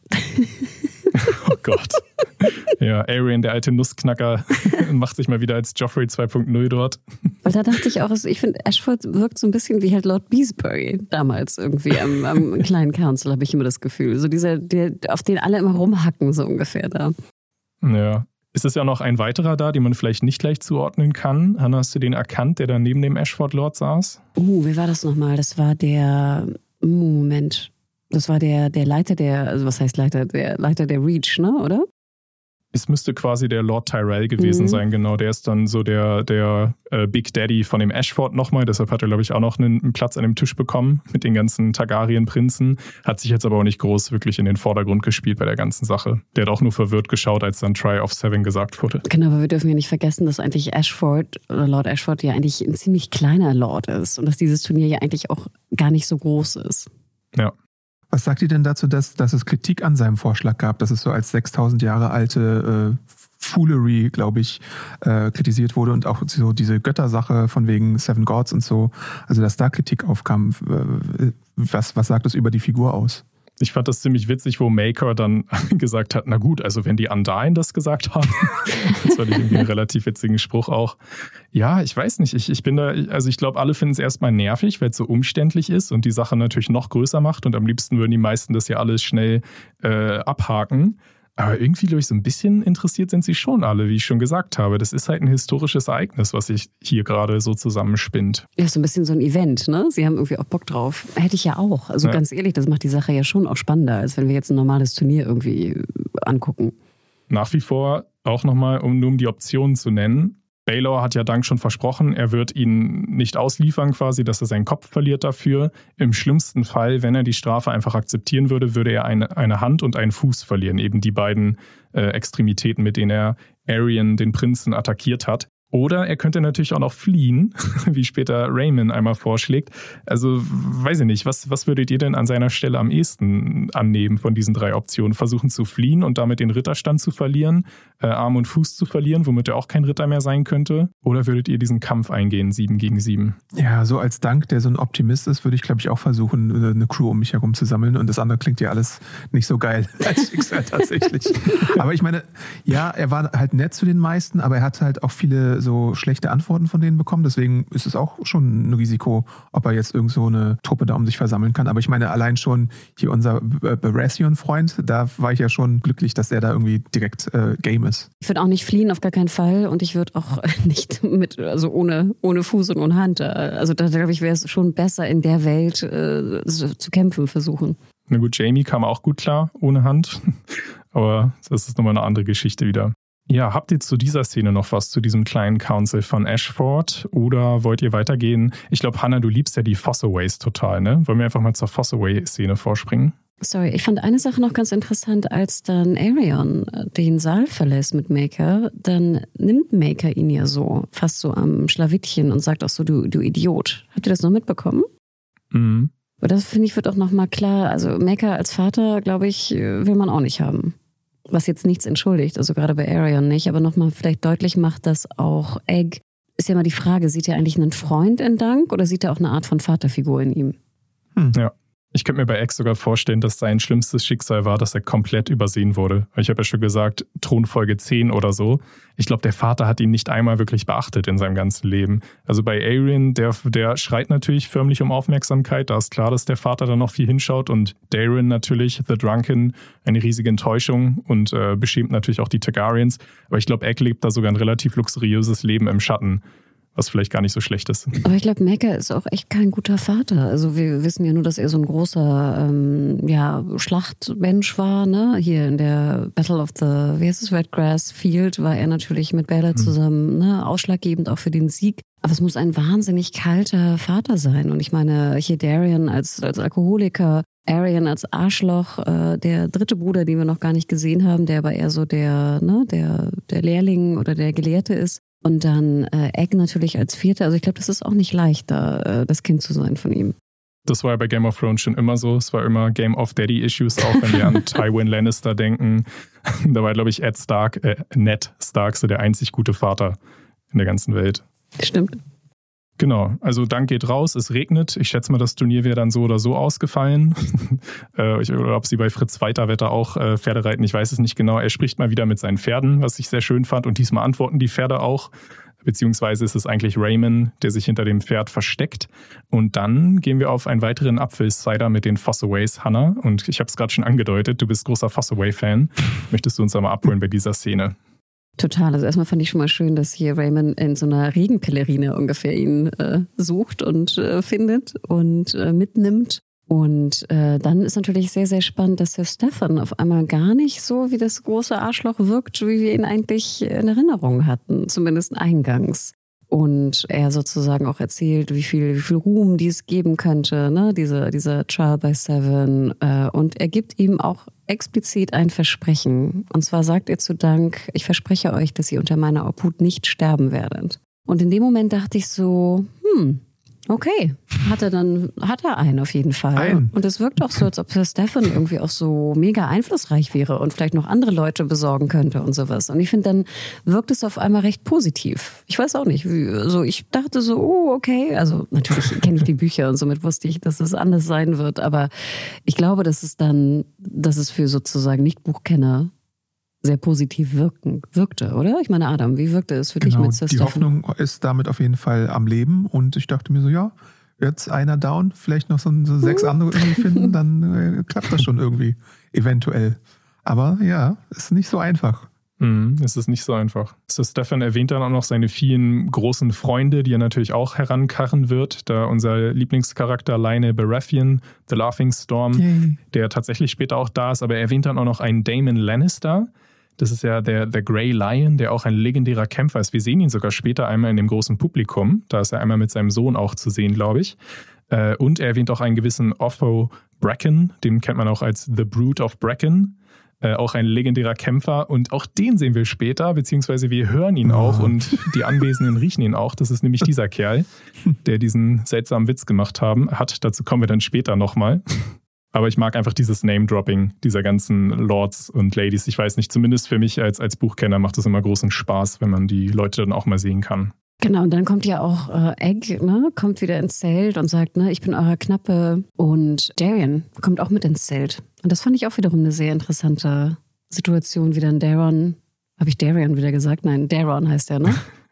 Oh Gott. Ja, Aerion, der alte Nussknacker, macht sich mal wieder als Joffrey 2.0 dort. Weil da dachte ich auch, ich finde, Ashford wirkt so ein bisschen wie halt Lord Beesbury damals irgendwie am kleinen Council, habe ich immer das Gefühl. So der, auf den alle immer rumhacken, so ungefähr da. Ja. Ist es ja noch ein weiterer da, den man vielleicht nicht gleich zuordnen kann? Hanna, hast du den erkannt, der da neben dem Ashford-Lord saß? Wie war das nochmal? Das war der... Moment. Das war der Leiter also was heißt Leiter? Der Leiter der Reach, ne, oder? Es müsste quasi der Lord Tyrell gewesen sein, genau. Der ist dann so der Big Daddy von dem Ashford nochmal. Deshalb hat er, glaube ich, auch noch einen Platz an dem Tisch bekommen mit den ganzen Targaryen-Prinzen. Hat sich jetzt aber auch nicht groß wirklich in den Vordergrund gespielt bei der ganzen Sache. Der hat auch nur verwirrt geschaut, als dann Try of 7 gesagt wurde. Genau, aber wir dürfen ja nicht vergessen, dass eigentlich Ashford oder Lord Ashford ja eigentlich ein ziemlich kleiner Lord ist und dass dieses Turnier ja eigentlich auch gar nicht so groß ist. Ja. Was sagt ihr denn dazu, dass es Kritik an seinem Vorschlag gab, dass es so als 6000 Jahre alte Foolery, glaube ich, kritisiert wurde und auch so diese Göttersache von wegen Seven Gods und so, also dass da Kritik aufkam. Was sagt das über die Figur aus? Ich fand das ziemlich witzig, wo Maker dann gesagt hat, na gut, also wenn die Andalen das gesagt haben, das fand ich irgendwie einen relativ witzigen Spruch auch. Ja, ich weiß nicht, ich bin da, also ich glaube, alle finden es erstmal nervig, weil es so umständlich ist und die Sache natürlich noch größer macht und am liebsten würden die meisten das ja alles schnell abhaken. Aber irgendwie, glaube ich, so ein bisschen interessiert sind sie schon alle, wie ich schon gesagt habe. Das ist halt ein historisches Ereignis, was sich hier gerade so zusammenspinnt. Ja, so ein bisschen so ein Event, ne? Sie haben irgendwie auch Bock drauf. Hätte ich ja auch. Also ganz ehrlich, das macht die Sache ja schon auch spannender, als wenn wir jetzt ein normales Turnier irgendwie angucken. Nach wie vor auch nochmal, um die Optionen zu nennen. Baelor hat ja Dunk schon versprochen, er wird ihn nicht ausliefern quasi, dass er seinen Kopf verliert dafür. Im schlimmsten Fall, wenn er die Strafe einfach akzeptieren würde, würde er eine Hand und einen Fuß verlieren. Eben die beiden Extremitäten, mit denen er Aerion, den Prinzen, attackiert hat. Oder er könnte natürlich auch noch fliehen, wie später Raymond einmal vorschlägt. Also weiß ich nicht, was würdet ihr denn an seiner Stelle am ehesten annehmen von diesen 3 Optionen? Versuchen zu fliehen und damit den Ritterstand zu verlieren, Arm und Fuß zu verlieren, womit er auch kein Ritter mehr sein könnte? Oder würdet ihr diesen Kampf eingehen, 7 gegen 7? Ja, so als Dunk, der so ein Optimist ist, würde ich, glaube ich, auch versuchen, eine Crew um mich herum zu sammeln. Und das andere klingt ja alles nicht so geil als Schicksal tatsächlich. Aber ich meine, ja, er war halt nett zu den meisten, aber er hat halt auch viele so schlechte Antworten von denen bekommen. Deswegen ist es auch schon ein Risiko, ob er jetzt irgend so eine Truppe da um sich versammeln kann. Aber ich meine, allein schon hier unser Baratheon-Freund, da war ich ja schon glücklich, dass er da irgendwie direkt Game ist. Ich würde auch nicht fliehen, auf gar keinen Fall. Und ich würde auch nicht ohne Fuß und ohne Hand. Also da glaube ich, wäre es schon besser, in der Welt zu kämpfen versuchen. Na gut, Jaime kam auch gut klar, ohne Hand. Aber das ist nochmal eine andere Geschichte wieder. Ja, habt ihr zu dieser Szene noch was, zu diesem kleinen Council von Ashford? Oder wollt ihr weitergehen? Ich glaube, Hannah, du liebst ja die Fossaways total, ne? Wollen wir einfach mal zur Fossaway-Szene vorspringen? Sorry, ich fand eine Sache noch ganz interessant, als dann Aerion den Saal verlässt mit Maker, dann nimmt Maker ihn ja so, fast so am Schlawittchen und sagt auch so, du Idiot. Habt ihr das noch mitbekommen? Mhm. Aber das, finde ich, wird auch nochmal klar. Also Maker als Vater, glaube ich, will man auch nicht haben. Was jetzt nichts entschuldigt, also gerade bei Aerion nicht, aber nochmal vielleicht deutlich macht, dass auch Egg, ist ja mal die Frage, sieht er eigentlich einen Freund in Dunk oder sieht er auch eine Art von Vaterfigur in ihm? Ja. Ich könnte mir bei Egg sogar vorstellen, dass sein schlimmstes Schicksal war, dass er komplett übersehen wurde. Ich habe ja schon gesagt, Thronfolge 10 oder so. Ich glaube, der Vater hat ihn nicht einmal wirklich beachtet in seinem ganzen Leben. Also bei Aerion, der schreit natürlich förmlich um Aufmerksamkeit. Da ist klar, dass der Vater da noch viel hinschaut. Und Daeron natürlich, The Drunken, eine riesige Enttäuschung und beschämt natürlich auch die Targaryens. Aber ich glaube, Egg lebt da sogar ein relativ luxuriöses Leben im Schatten. Was vielleicht gar nicht so schlecht ist. Aber ich glaube, Maker ist auch echt kein guter Vater. Also wir wissen ja nur, dass er so ein großer Schlachtmensch war. Ne? Hier in der Battle of the, Redgrass Field war er natürlich mit Baelor zusammen, ne? Ausschlaggebend auch für den Sieg. Aber es muss ein wahnsinnig kalter Vater sein. Und ich meine, hier Darion als Alkoholiker, Aerion als Arschloch, der dritte Bruder, den wir noch gar nicht gesehen haben, der aber eher so der Lehrling oder der Gelehrte ist. Und dann Egg natürlich als Vierter. Also ich glaube, das ist auch nicht leicht, da das Kind zu sein von ihm. Das war ja bei Game of Thrones schon immer so. Es war immer Game of Daddy Issues, auch wenn wir an Tywin Lannister denken. Da war, glaube ich, Ned Stark so der einzig gute Vater in der ganzen Welt. Stimmt. Genau, also Dunk geht raus, es regnet. Ich schätze mal, das Turnier wäre dann so oder so ausgefallen. Oder ob sie bei Fritz Weiterwetter auch Pferde reiten, ich weiß es nicht genau. Er spricht mal wieder mit seinen Pferden, was ich sehr schön fand. Und diesmal antworten die Pferde auch. Beziehungsweise ist es eigentlich Raymond, der sich hinter dem Pferd versteckt. Und dann gehen wir auf einen weiteren Apfelcider mit den Fossaways, Hannah. Und ich habe es gerade schon angedeutet, du bist großer Fossaway-Fan. Möchtest du uns einmal abholen bei dieser Szene? Total. Also erstmal fand ich schon mal schön, dass hier Raymond in so einer Regenpelerine ungefähr ihn sucht und findet und mitnimmt. Und dann ist natürlich sehr, sehr spannend, dass der Stefan auf einmal gar nicht so wie das große Arschloch wirkt, wie wir ihn eigentlich in Erinnerung hatten, zumindest eingangs. Und er sozusagen auch erzählt, wie viel Ruhm dies geben könnte, ne? Dieser Trial by Seven. Und er gibt ihm auch explizit ein Versprechen. Und zwar sagt er zu Dunk, ich verspreche euch, dass ihr unter meiner Obhut nicht sterben werdet. Und in dem Moment dachte ich so, okay, hat er einen auf jeden Fall. Und es wirkt auch so, als ob der Stefan irgendwie auch so mega einflussreich wäre und vielleicht noch andere Leute besorgen könnte und sowas. Und ich finde, dann wirkt es auf einmal recht positiv. Ich weiß auch nicht, ich dachte so, oh, okay. Also natürlich kenne ich die Bücher und somit wusste ich, dass es anders sein wird. Aber ich glaube, dass es für sozusagen Nicht-Buchkenner sehr positiv wirkte, oder? Ich meine, Adam, wie wirkte es für dich mit Sir Die Stefan? Hoffnung ist damit auf jeden Fall am Leben und ich dachte mir so, ja, jetzt einer down, vielleicht noch so 6 andere irgendwie finden, dann klappt das schon irgendwie, eventuell. Aber ja, ist nicht so einfach. Es ist nicht so einfach. Sir Stefan erwähnt dann auch noch seine vielen großen Freunde, die er natürlich auch herankarren wird. Da unser Lieblingscharakter Lyonel Baratheon, The Laughing Storm, der tatsächlich später auch da ist. Aber er erwähnt dann auch noch einen Daemon Lannister. Das ist ja der Grey Lion, der auch ein legendärer Kämpfer ist. Wir sehen ihn sogar später einmal in dem großen Publikum. Da ist er einmal mit seinem Sohn auch zu sehen, glaube ich. Und er erwähnt auch einen gewissen Otho Bracken. Den kennt man auch als The Brood of Bracken. Auch ein legendärer Kämpfer. Und auch den sehen wir später, beziehungsweise wir hören ihn auch und die Anwesenden riechen ihn auch. Das ist nämlich dieser Kerl, der diesen seltsamen Witz gemacht hat. Dazu kommen wir dann später nochmal. Aber ich mag einfach dieses Name-Dropping dieser ganzen Lords und Ladies. Ich weiß nicht, zumindest für mich als Buchkenner macht es immer großen Spaß, wenn man die Leute dann auch mal sehen kann. Genau, und dann kommt ja auch Egg, ne, kommt wieder ins Zelt und sagt, ne, ich bin euer Knappe. Und Darion kommt auch mit ins Zelt. Und das fand ich auch wiederum eine sehr interessante Situation, wie dann Daron, habe ich Darion wieder gesagt? Nein, Daron heißt er, ne?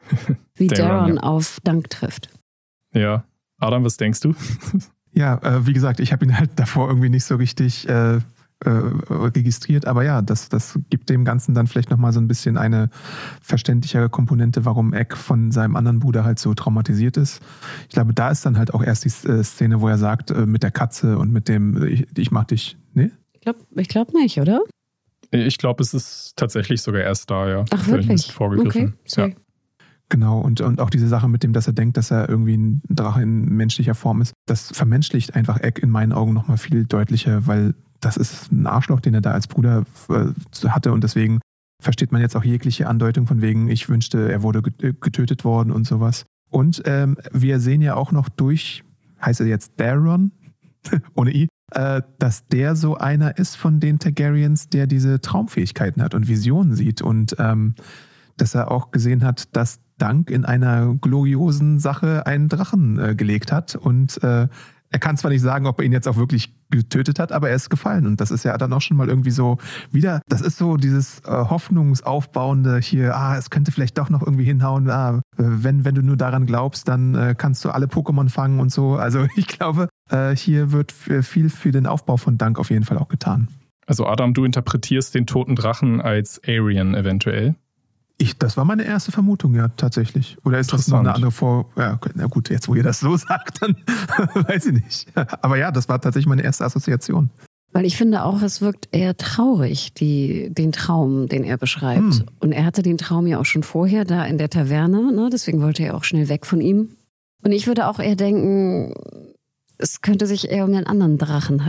Wie Daron auf Dunk trifft. Ja. Adam, was denkst du? Ja, wie gesagt, ich habe ihn halt davor irgendwie nicht so richtig registriert, aber ja, das gibt dem Ganzen dann vielleicht nochmal so ein bisschen eine verständlichere Komponente, warum Egg von seinem anderen Bruder halt so traumatisiert ist. Ich glaube, da ist dann halt auch erst die Szene, wo er sagt, mit der Katze und mit dem ich mach dich, ne? Ich glaube nicht, oder? Ich glaube, es ist tatsächlich sogar erst da, ja. Ach, wirklich? Vorgegriffen. Okay, sorry. Ja. Genau, und auch diese Sache mit dem, dass er denkt, dass er irgendwie ein Drache in menschlicher Form ist, das vermenschlicht einfach Egg in meinen Augen nochmal viel deutlicher, weil das ist ein Arschloch, den er da als Bruder hatte und deswegen versteht man jetzt auch jegliche Andeutung von wegen, ich wünschte, er wurde getötet worden und sowas. Und wir sehen ja auch noch durch, heißt er jetzt Daron, ohne I, dass der so einer ist von den Targaryens, der diese Traumfähigkeiten hat und Visionen sieht und dass er auch gesehen hat, dass Dunk in einer gloriosen Sache einen Drachen gelegt hat und er kann zwar nicht sagen, ob er ihn jetzt auch wirklich getötet hat, aber er ist gefallen und das ist ja dann auch schon mal irgendwie so wieder, das ist so dieses hoffnungsaufbauende hier, es könnte vielleicht doch noch irgendwie hinhauen, wenn du nur daran glaubst, dann kannst du alle Pokémon fangen und so, also ich glaube, hier wird viel für den Aufbau von Dunk auf jeden Fall auch getan. Also Adam, du interpretierst den toten Drachen als Aryan eventuell? Das war meine erste Vermutung, ja, tatsächlich. Oder ist das noch eine andere Ja, na gut, jetzt wo ihr das so sagt, dann weiß ich nicht. Aber ja, das war tatsächlich meine erste Assoziation. Weil ich finde auch, es wirkt eher traurig, den Traum, den er beschreibt. Und er hatte den Traum ja auch schon vorher da in der Taverne, ne? Deswegen wollte er auch schnell weg von ihm. Und ich würde auch eher denken, es könnte sich eher um einen anderen Drachen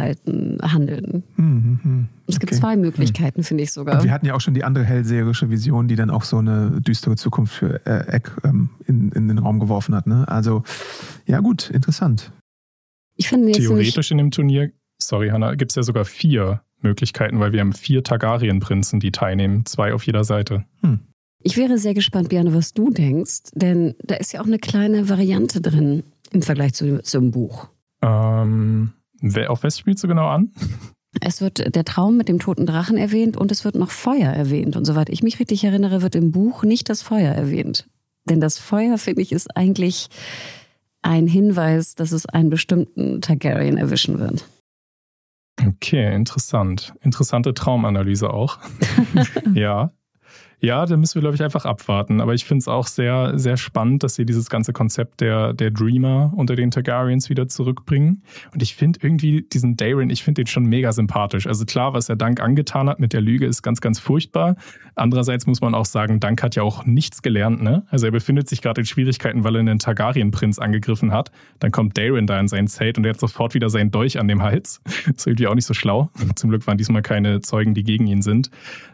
handeln. Es gibt zwei Möglichkeiten, finde ich sogar. Und wir hatten ja auch schon die andere hellseherische Vision, die dann auch so eine düstere Zukunft für Egg in den Raum geworfen hat. Ne? Also, ja gut, interessant. Ich finde jetzt theoretisch in dem Turnier, sorry Hannah, gibt es ja sogar 4 Möglichkeiten, weil wir haben 4 Targaryen-Prinzen, die teilnehmen, 2 auf jeder Seite. Ich wäre sehr gespannt, Bjarne, was du denkst, denn da ist ja auch eine kleine Variante drin im Vergleich zum Buch. Auf was spielst du genau an? Es wird der Traum mit dem toten Drachen erwähnt und es wird noch Feuer erwähnt. Und soweit ich mich richtig erinnere, wird im Buch nicht das Feuer erwähnt. Denn das Feuer, finde ich, ist eigentlich ein Hinweis, dass es einen bestimmten Targaryen erwischen wird. Okay, interessant. Interessante Traumanalyse auch. Ja. Ja, da müssen wir, glaube ich, einfach abwarten. Aber ich finde es auch sehr, sehr spannend, dass sie dieses ganze Konzept der Dreamer unter den Targaryens wieder zurückbringen. Und ich finde irgendwie diesen Daron, ich finde den schon mega sympathisch. Also klar, was er Dunk angetan hat mit der Lüge, ist ganz, ganz furchtbar. Andererseits muss man auch sagen, Dunk hat ja auch nichts gelernt, ne? Also er befindet sich gerade in Schwierigkeiten, weil er einen Targaryen-Prinz angegriffen hat. Dann kommt Daron da in sein Zelt und er hat sofort wieder seinen Dolch an dem Hals. Das ist irgendwie auch nicht so schlau. Zum Glück waren diesmal keine Zeugen, die gegen ihn sind.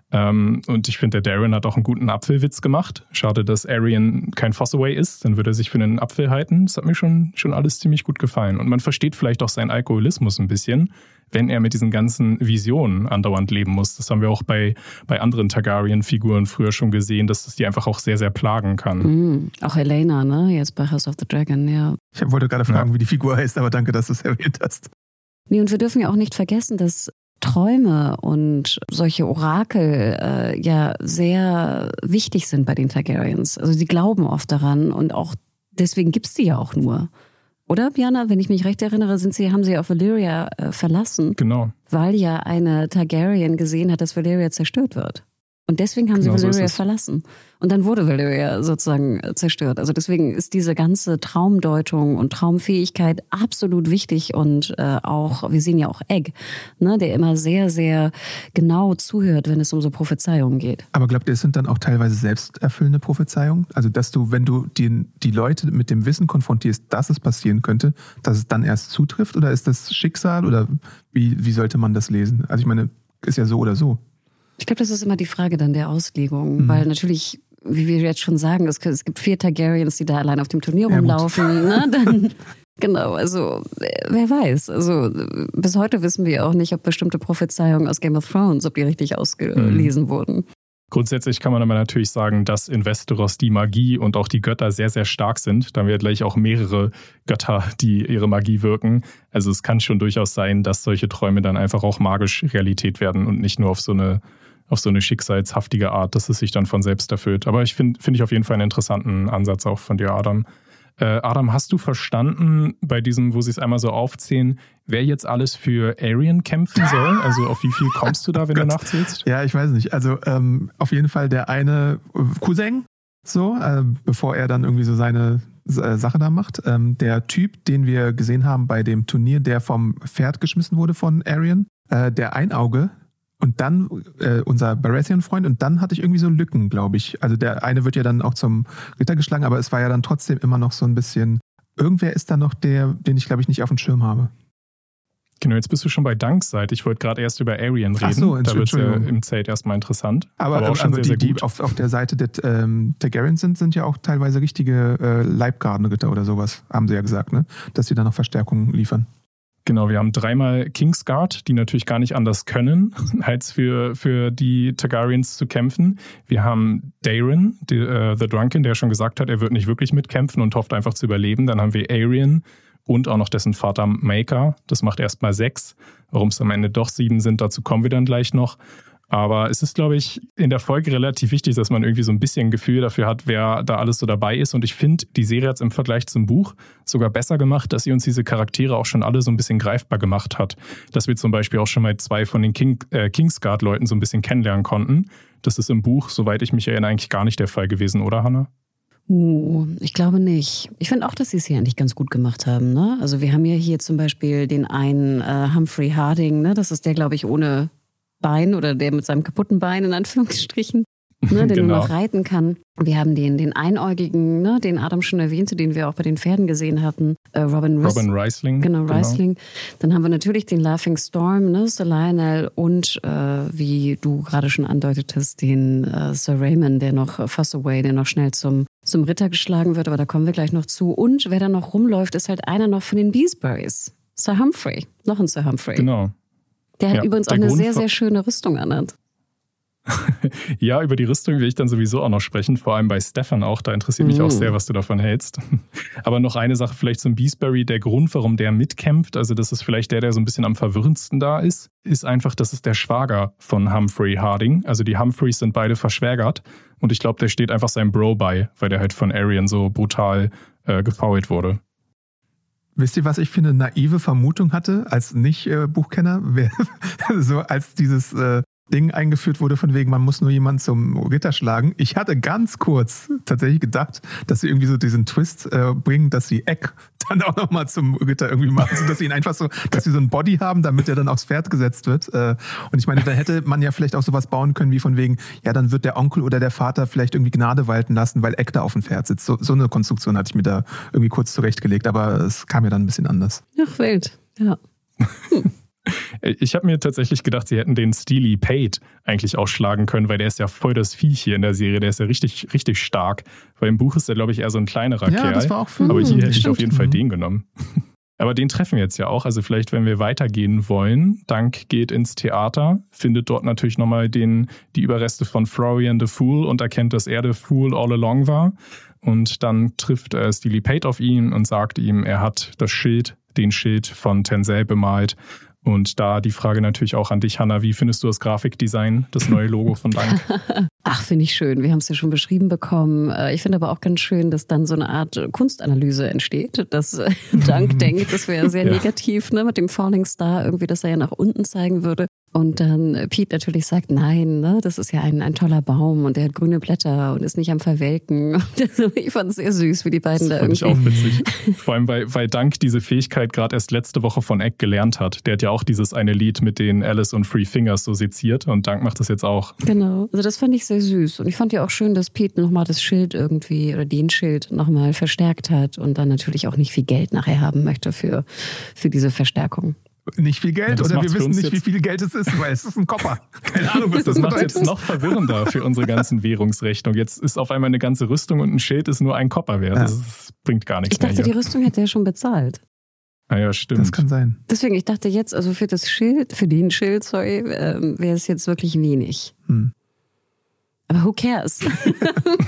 Und ich finde, der Daron hat auch einen guten Apfelwitz gemacht. Schade, dass Aryan kein Fossaway ist, dann würde er sich für einen Apfel halten. Das hat mir schon alles ziemlich gut gefallen. Und man versteht vielleicht auch seinen Alkoholismus ein bisschen, wenn er mit diesen ganzen Visionen andauernd leben muss. Das haben wir auch bei anderen Targaryen-Figuren früher schon gesehen, dass das die einfach auch sehr, sehr plagen kann. Auch Elena, ne? Jetzt bei House of the Dragon, ja. Ich wollte gerade fragen, wie die Figur heißt, aber danke, dass du es erwähnt hast. Nee, und wir dürfen ja auch nicht vergessen, dass Träume und solche Orakel ja sehr wichtig sind bei den Targaryens. Also sie glauben oft daran und auch deswegen gibt es die ja auch nur. Oder, Bjarne, wenn ich mich recht erinnere, haben sie ja auch Valyria verlassen. Genau. Weil ja eine Targaryen gesehen hat, dass Valyria zerstört wird. Und deswegen haben sie Valyria verlassen. Und dann wurde Valyria sozusagen zerstört. Also deswegen ist diese ganze Traumdeutung und Traumfähigkeit absolut wichtig. Und auch, wir sehen ja auch Egg, ne, der immer sehr, sehr genau zuhört, wenn es um so Prophezeiungen geht. Aber glaubt ihr, es sind dann auch teilweise selbsterfüllende Prophezeiungen? Also dass du, wenn du die Leute mit dem Wissen konfrontierst, dass es passieren könnte, dass es dann erst zutrifft? Oder ist das Schicksal? Oder wie sollte man das lesen? Also ich meine, ist ja so oder so. Ich glaube, das ist immer die Frage dann der Auslegung, weil natürlich, wie wir jetzt schon sagen, es gibt 4 Targaryens, die da allein auf dem Turnier rumlaufen. Ne? Dann, genau, also wer weiß. Also bis heute wissen wir auch nicht, ob bestimmte Prophezeiungen aus Game of Thrones, ob die richtig ausgelesen wurden. Grundsätzlich kann man aber natürlich sagen, dass in Westeros die Magie und auch die Götter sehr, sehr stark sind. Da haben wir gleich auch mehrere Götter, die ihre Magie wirken. Also es kann schon durchaus sein, dass solche Träume dann einfach auch magisch Realität werden und nicht nur auf so eine auf so eine schicksalshaftige Art, dass es sich dann von selbst erfüllt. Aber finde ich auf jeden Fall einen interessanten Ansatz auch von dir, Adam. Adam, hast du verstanden bei diesem, wo sie es einmal so aufzählen, wer jetzt alles für Arian kämpfen soll? Also auf wie viel kommst du da, wenn du nachzählst? Ja, ich weiß nicht. Also auf jeden Fall der eine Cousin, so, bevor er dann irgendwie so seine Sache da macht. Der Typ, den wir gesehen haben bei dem Turnier, der vom Pferd geschmissen wurde von Arian. Der Einauge. Und dann unser Baratheon-Freund und dann hatte ich irgendwie so Lücken, glaube ich. Also der eine wird ja dann auch zum Ritter geschlagen, aber es war ja dann trotzdem immer noch so ein bisschen, irgendwer ist da noch der, den ich glaube ich nicht auf dem Schirm habe. Genau, jetzt bist du schon bei Dunks Seite. Ich wollte gerade erst über Arian reden. Ach so, da wird es ja im Zelt erstmal interessant. Aber auch schon sehr, sehr gut. Die auf der Seite der Targaryens sind ja auch teilweise richtige Leibgardenritter oder sowas, haben sie ja gesagt, ne? Dass sie da noch Verstärkungen liefern. Genau, wir haben 3-mal Kingsguard, die natürlich gar nicht anders können, als für die Targaryens zu kämpfen. Wir haben Daeron, The Drunken, der schon gesagt hat, er wird nicht wirklich mitkämpfen und hofft einfach zu überleben. Dann haben wir Arian und auch noch dessen Vater Maker. Das macht erstmal 6. Warum es am Ende doch 7 sind, dazu kommen wir dann gleich noch. Aber es ist, glaube ich, in der Folge relativ wichtig, dass man irgendwie so ein bisschen ein Gefühl dafür hat, wer da alles so dabei ist. Und ich finde, die Serie hat es im Vergleich zum Buch sogar besser gemacht, dass sie uns diese Charaktere auch schon alle so ein bisschen greifbar gemacht hat. Dass wir zum Beispiel auch schon mal 2 von den Kingsguard-Leuten so ein bisschen kennenlernen konnten. Das ist im Buch, soweit ich mich erinnere, eigentlich gar nicht der Fall gewesen, oder Hannah? Ich glaube nicht. Ich finde auch, dass sie es hier eigentlich ganz gut gemacht haben. Ne? Also wir haben ja hier zum Beispiel den einen Humphrey Harding, ne? Das ist der, glaube ich, ohne Bein oder der mit seinem kaputten Bein in Anführungsstrichen, ne, der nur noch reiten kann. Wir haben den Einäugigen, ne, den Adam schon erwähnte, den wir auch bei den Pferden gesehen hatten, Robin Reisling. Genau, Reisling. Dann haben wir natürlich den Laughing Storm, ne, Sir Lionel und wie du gerade schon andeutetest, den Sir Raymond, der noch Fossaway, der noch schnell zum Ritter geschlagen wird, aber da kommen wir gleich noch zu. Und wer da noch rumläuft, ist halt einer noch von den Beesburys, Sir Humphrey, noch ein Sir Humphrey. Genau. Der hat übrigens auch eine sehr, sehr schöne Rüstung anhat. Ja, über die Rüstung will ich dann sowieso auch noch sprechen, vor allem bei Stefan auch. Da interessiert mich auch sehr, was du davon hältst. Aber noch eine Sache vielleicht zum Beesbury. Der Grund, warum der mitkämpft, also das ist vielleicht der so ein bisschen am verwirrendsten da ist einfach, das ist der Schwager von Humphrey Harding. Also die Humphreys sind beide verschwägert. Und ich glaube, der steht einfach seinem Bro bei, weil der halt von Arian so brutal gefoult wurde. Wisst ihr, was ich für eine naive Vermutung hatte, als Nicht-Buchkenner? So als dieses Ding eingeführt wurde, von wegen, man muss nur jemanden zum Ritter schlagen. Ich hatte ganz kurz tatsächlich gedacht, dass sie irgendwie so diesen Twist bringen, dass sie Egg dann auch nochmal zum Ritter irgendwie machen, so dass sie ihn einfach so, dass sie so ein Body haben, damit er dann aufs Pferd gesetzt wird. Und ich meine, da hätte man ja vielleicht auch sowas bauen können, wie von wegen, ja, dann wird der Onkel oder der Vater vielleicht irgendwie Gnade walten lassen, weil Egg da auf dem Pferd sitzt. So eine Konstruktion hatte ich mir da irgendwie kurz zurechtgelegt, aber es kam ja dann ein bisschen anders. Ach, wild, ja. Ich habe mir tatsächlich gedacht, sie hätten den Steely Pate eigentlich auch schlagen können, weil der ist ja voll das Viech hier in der Serie. Der ist ja richtig, richtig stark. Weil im Buch ist der, glaube ich, eher so ein kleinerer Kerl. Das war auch für aber hier hätte ich auf jeden Fall den genommen. Aber den treffen wir jetzt ja auch. Also vielleicht, wenn wir weitergehen wollen, Dunk geht ins Theater, findet dort natürlich nochmal die Überreste von Florian the Fool und erkennt, dass er the Fool all along war. Und dann trifft Steely Pate auf ihn und sagt ihm, er hat den Schild von Tensei bemalt. Und da die Frage natürlich auch an dich, Hannah, wie findest du das Grafikdesign, das neue Logo von Dunk? Ach, finde ich schön. Wir haben es ja schon beschrieben bekommen. Ich finde aber auch ganz schön, dass dann so eine Art Kunstanalyse entsteht, dass Dunk denkt, das wäre sehr negativ, ne, mit dem Falling Star irgendwie, dass er ja nach unten zeigen würde. Und dann Pete natürlich sagt, nein, ne, das ist ja ein toller Baum und der hat grüne Blätter und ist nicht am Verwelken. Ich fand es sehr süß, wie die beiden da irgendwie... Das fand ich auch witzig. Vor allem, weil Dunk diese Fähigkeit gerade erst letzte Woche von Egg gelernt hat. Der hat ja auch dieses eine Lied mit den Alice und Three Fingers so seziert und Dunk macht das jetzt auch. Genau, also das fand ich sehr süß. Und ich fand ja auch schön, dass Pete nochmal das Schild irgendwie oder den Schild nochmal verstärkt hat und dann natürlich auch nicht viel Geld nachher haben möchte für diese Verstärkung. Nicht viel Geld oder wir wissen nicht, wie viel Geld es ist, weil es ist ein Kopper. Keine Ahnung, was das macht jetzt noch verwirrender für unsere ganzen Währungsrechnung. Jetzt ist auf einmal eine ganze Rüstung und ein Schild ist nur ein Kopper wert. Das bringt gar nichts mehr. Ich dachte, die Rüstung hätte er schon bezahlt. Ah ja, stimmt. Das kann sein. Deswegen, ich dachte jetzt, also für den Schild, wäre es jetzt wirklich wenig. Aber who cares?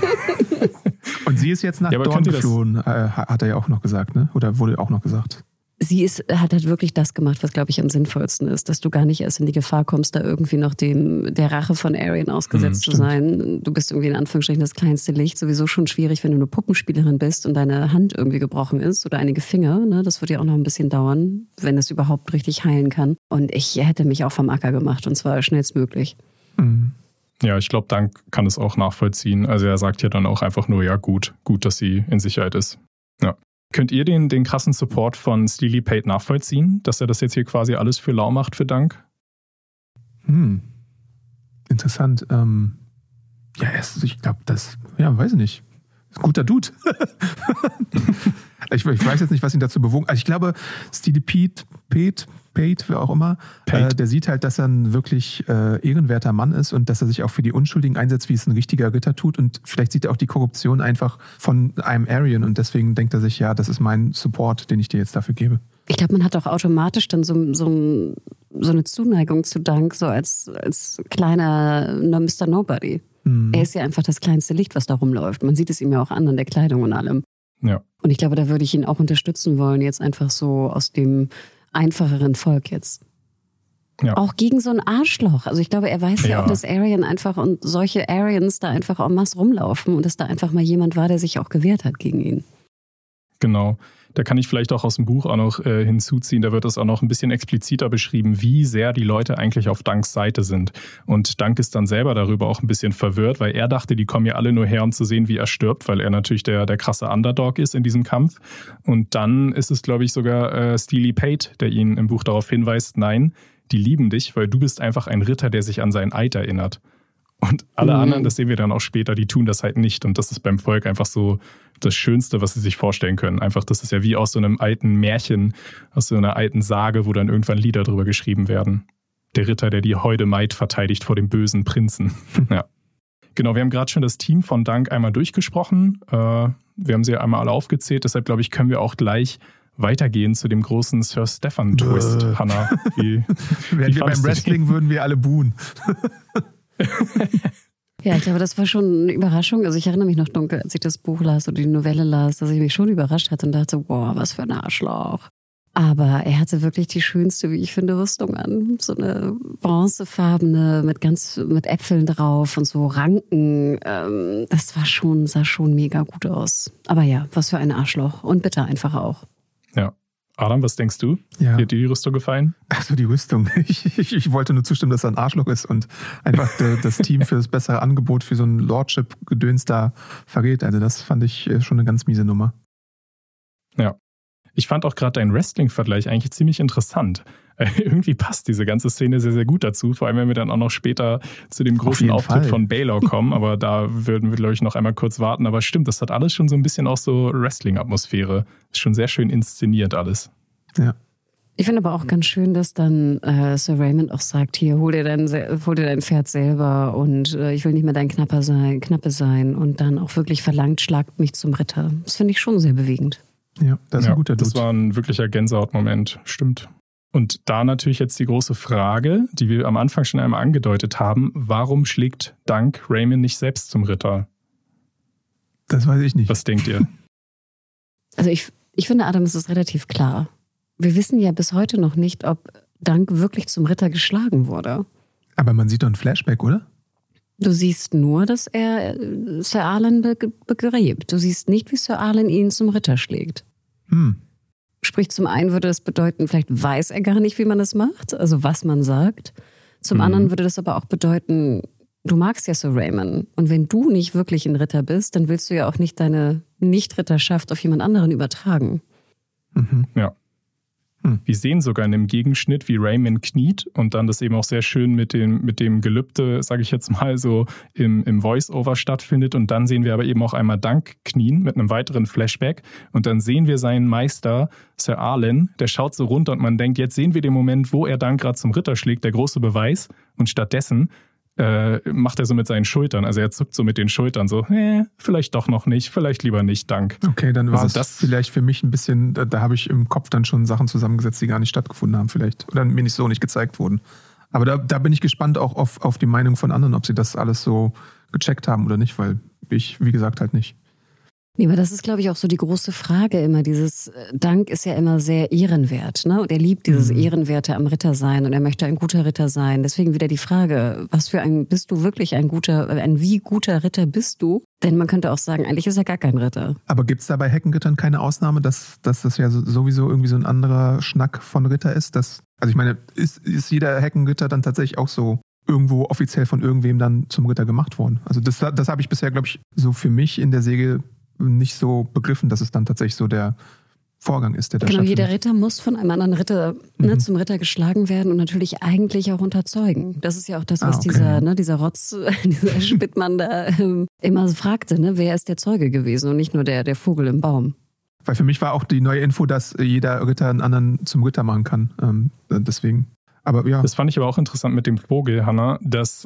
Und sie ist jetzt nach Dorn geflohen, hat er ja auch noch gesagt, ne? Oder wurde auch noch gesagt. hat halt wirklich das gemacht, was, glaube ich, am sinnvollsten ist, dass du gar nicht erst in die Gefahr kommst, da irgendwie noch der Rache von Arian ausgesetzt zu sein. Du bist irgendwie in Anführungsstrichen das kleinste Licht. Sowieso schon schwierig, wenn du eine Puppenspielerin bist und deine Hand irgendwie gebrochen ist oder einige Finger. Ne? Das wird ja auch noch ein bisschen dauern, wenn es überhaupt richtig heilen kann. Und ich hätte mich auch vom Acker gemacht und zwar schnellstmöglich. Mhm. Ja, ich glaube, Dunk kann es auch nachvollziehen. Also er sagt ja dann auch einfach nur, ja gut, dass sie in Sicherheit ist. Ja. Könnt ihr den krassen Support von Steely Pate nachvollziehen, dass er das jetzt hier quasi alles für lau macht für Dunk? Interessant. Ich glaube, weiß ich nicht. Ist ein guter Dude. Ich weiß jetzt nicht, was ihn dazu bewogen. Also ich glaube, Steely Pate, wer auch immer, der sieht halt, dass er ein wirklich ehrenwerter Mann ist und dass er sich auch für die Unschuldigen einsetzt, wie es ein richtiger Ritter tut. Und vielleicht sieht er auch die Korruption einfach von einem Arian und deswegen denkt er sich, ja, das ist mein Support, den ich dir jetzt dafür gebe. Ich glaube, man hat auch automatisch dann so eine Zuneigung zu Dunk, so als kleiner Mr. Nobody. Er ist ja einfach das kleinste Licht, was da rumläuft. Man sieht es ihm ja auch an der Kleidung und allem. Ja. Und ich glaube, da würde ich ihn auch unterstützen wollen, jetzt einfach so aus dem einfacheren Volk jetzt. Ja. Auch gegen so ein Arschloch. Also ich glaube, er weiß ja auch, dass Arian einfach und solche Arians da einfach en masse rumlaufen und dass da einfach mal jemand war, der sich auch gewehrt hat gegen ihn. Genau. Da kann ich vielleicht auch aus dem Buch auch noch hinzuziehen, da wird es auch noch ein bisschen expliziter beschrieben, wie sehr die Leute eigentlich auf Dunks Seite sind. Und Dunk ist dann selber darüber auch ein bisschen verwirrt, weil er dachte, die kommen ja alle nur her, um zu sehen, wie er stirbt, weil er natürlich der krasse Underdog ist in diesem Kampf. Und dann ist es, glaube ich, sogar Steely Pate, der ihn im Buch darauf hinweist, nein, die lieben dich, weil du bist einfach ein Ritter, der sich an seinen Eid erinnert. Und alle anderen, das sehen wir dann auch später, die tun das halt nicht. Und das ist beim Volk einfach so das Schönste, was sie sich vorstellen können. Einfach, das ist ja wie aus so einem alten Märchen, aus so einer alten Sage, wo dann irgendwann Lieder drüber geschrieben werden. Der Ritter, der die Heude Maid verteidigt vor dem bösen Prinzen. Ja. Genau, wir haben gerade schon das Team von Dunk einmal durchgesprochen. Wir haben sie einmal alle aufgezählt, deshalb glaube ich, können wir auch gleich weitergehen zu dem großen Sir Stefan-Twist, Hannah. Wären wir beim Wrestling, würden wir alle buhen. Ja, ich glaube, das war schon eine Überraschung. Also ich erinnere mich noch dunkel, als ich das Buch las oder die Novelle las, dass ich mich schon überrascht hatte und dachte, boah, was für ein Arschloch. Aber er hatte wirklich die schönste, wie ich finde, Rüstung an. So eine bronzefarbene mit Äpfeln drauf und so Ranken. Das sah schon mega gut aus. Aber ja, was für ein Arschloch. Und bitter einfach auch. Ja. Adam, was denkst du? Ja. Dir hat dir die Rüstung gefallen? Achso, die Rüstung. Ich wollte nur zustimmen, dass er ein Arschloch ist und einfach das Team für das bessere Angebot für so ein Lordship-Gedöns da verrät. Also das fand ich schon eine ganz miese Nummer. Ja. Ich fand auch gerade deinen Wrestling-Vergleich eigentlich ziemlich interessant. Irgendwie passt diese ganze Szene sehr, sehr gut dazu. Vor allem, wenn wir dann auch noch später zu dem großen Auftritt von Baylor kommen. Aber da würden wir, glaube ich, noch einmal kurz warten. Aber stimmt, das hat alles schon so ein bisschen auch so Wrestling-Atmosphäre. Ist schon sehr schön inszeniert alles. Ja. Ich finde aber auch ganz schön, dass dann Sir Raymond auch sagt, hier, hol dir dein Pferd selber und ich will nicht mehr dein Knappe sein. Und dann auch wirklich verlangt, schlagt mich zum Ritter. Das finde ich schon sehr bewegend. Ja, das ist ein guter Dude. Das war ein wirklicher Gänsehautmoment, stimmt. Und da natürlich jetzt die große Frage, die wir am Anfang schon einmal angedeutet haben, warum schlägt Dunk Raymond nicht selbst zum Ritter? Das weiß ich nicht. Was denkt ihr? Also ich finde, Adam, es ist relativ klar. Wir wissen ja bis heute noch nicht, ob Dunk wirklich zum Ritter geschlagen wurde. Aber man sieht doch ein Flashback, oder? Du siehst nur, dass er Sir Arlen begräbt. Du siehst nicht, wie Sir Arlen ihn zum Ritter schlägt. Sprich, zum einen würde das bedeuten, vielleicht weiß er gar nicht, wie man das macht, also was man sagt. Zum anderen würde das aber auch bedeuten, du magst ja Sir Raymond. Und wenn du nicht wirklich ein Ritter bist, dann willst du ja auch nicht deine Nicht-Ritterschaft auf jemand anderen übertragen. Ja. Wir sehen sogar in dem Gegenschnitt, wie Raymond kniet und dann das eben auch sehr schön mit dem Gelübde, sage ich jetzt mal, so im Voice-Over stattfindet. Und dann sehen wir aber eben auch einmal Dunk knien mit einem weiteren Flashback. Und dann sehen wir seinen Meister, Sir Arlen, der schaut so runter und man denkt, jetzt sehen wir den Moment, wo er Dunk gerade zum Ritter schlägt, der große Beweis. Und stattdessen macht er so mit seinen Schultern. Also er zuckt so mit den Schultern so, vielleicht doch noch nicht, vielleicht lieber nicht, Dunk. Okay, dann war es vielleicht für mich ein bisschen, da habe ich im Kopf dann schon Sachen zusammengesetzt, die gar nicht stattgefunden haben vielleicht. Oder mir nicht gezeigt wurden. Aber da bin ich gespannt auch auf die Meinung von anderen, ob sie das alles so gecheckt haben oder nicht, weil ich, wie gesagt, halt nicht. Nee, aber das ist, glaube ich, auch so die große Frage immer. Dieses Dank ist ja immer sehr ehrenwert, ne? Und er liebt dieses Ehrenwerte am Ritter sein und er möchte ein guter Ritter sein. Deswegen wieder die Frage, bist du wirklich ein wie guter Ritter bist du? Denn man könnte auch sagen, eigentlich ist er gar kein Ritter. Aber gibt es da bei Heckenrittern keine Ausnahme, dass das ja sowieso irgendwie so ein anderer Schnack von Ritter ist? Also ich meine, ist jeder Heckenritter dann tatsächlich auch so irgendwo offiziell von irgendwem dann zum Ritter gemacht worden? Also das habe ich bisher, glaube ich, so für mich in der Säge nicht so begriffen, dass es dann tatsächlich so der Vorgang ist, der da Genau, stattfindet. jeder Ritter muss von einem anderen Ritter zum Ritter geschlagen werden und natürlich eigentlich auch unterzeugen. Das ist ja auch das, was dieser Rotz, dieser Spittmann da immer fragte, ne? Wer ist der Zeuge gewesen und nicht nur der Vogel im Baum. Weil für mich war auch die neue Info, dass jeder Ritter einen anderen zum Ritter machen kann. Deswegen. Aber ja. Das fand ich aber auch interessant mit dem Vogel, Hannah, dass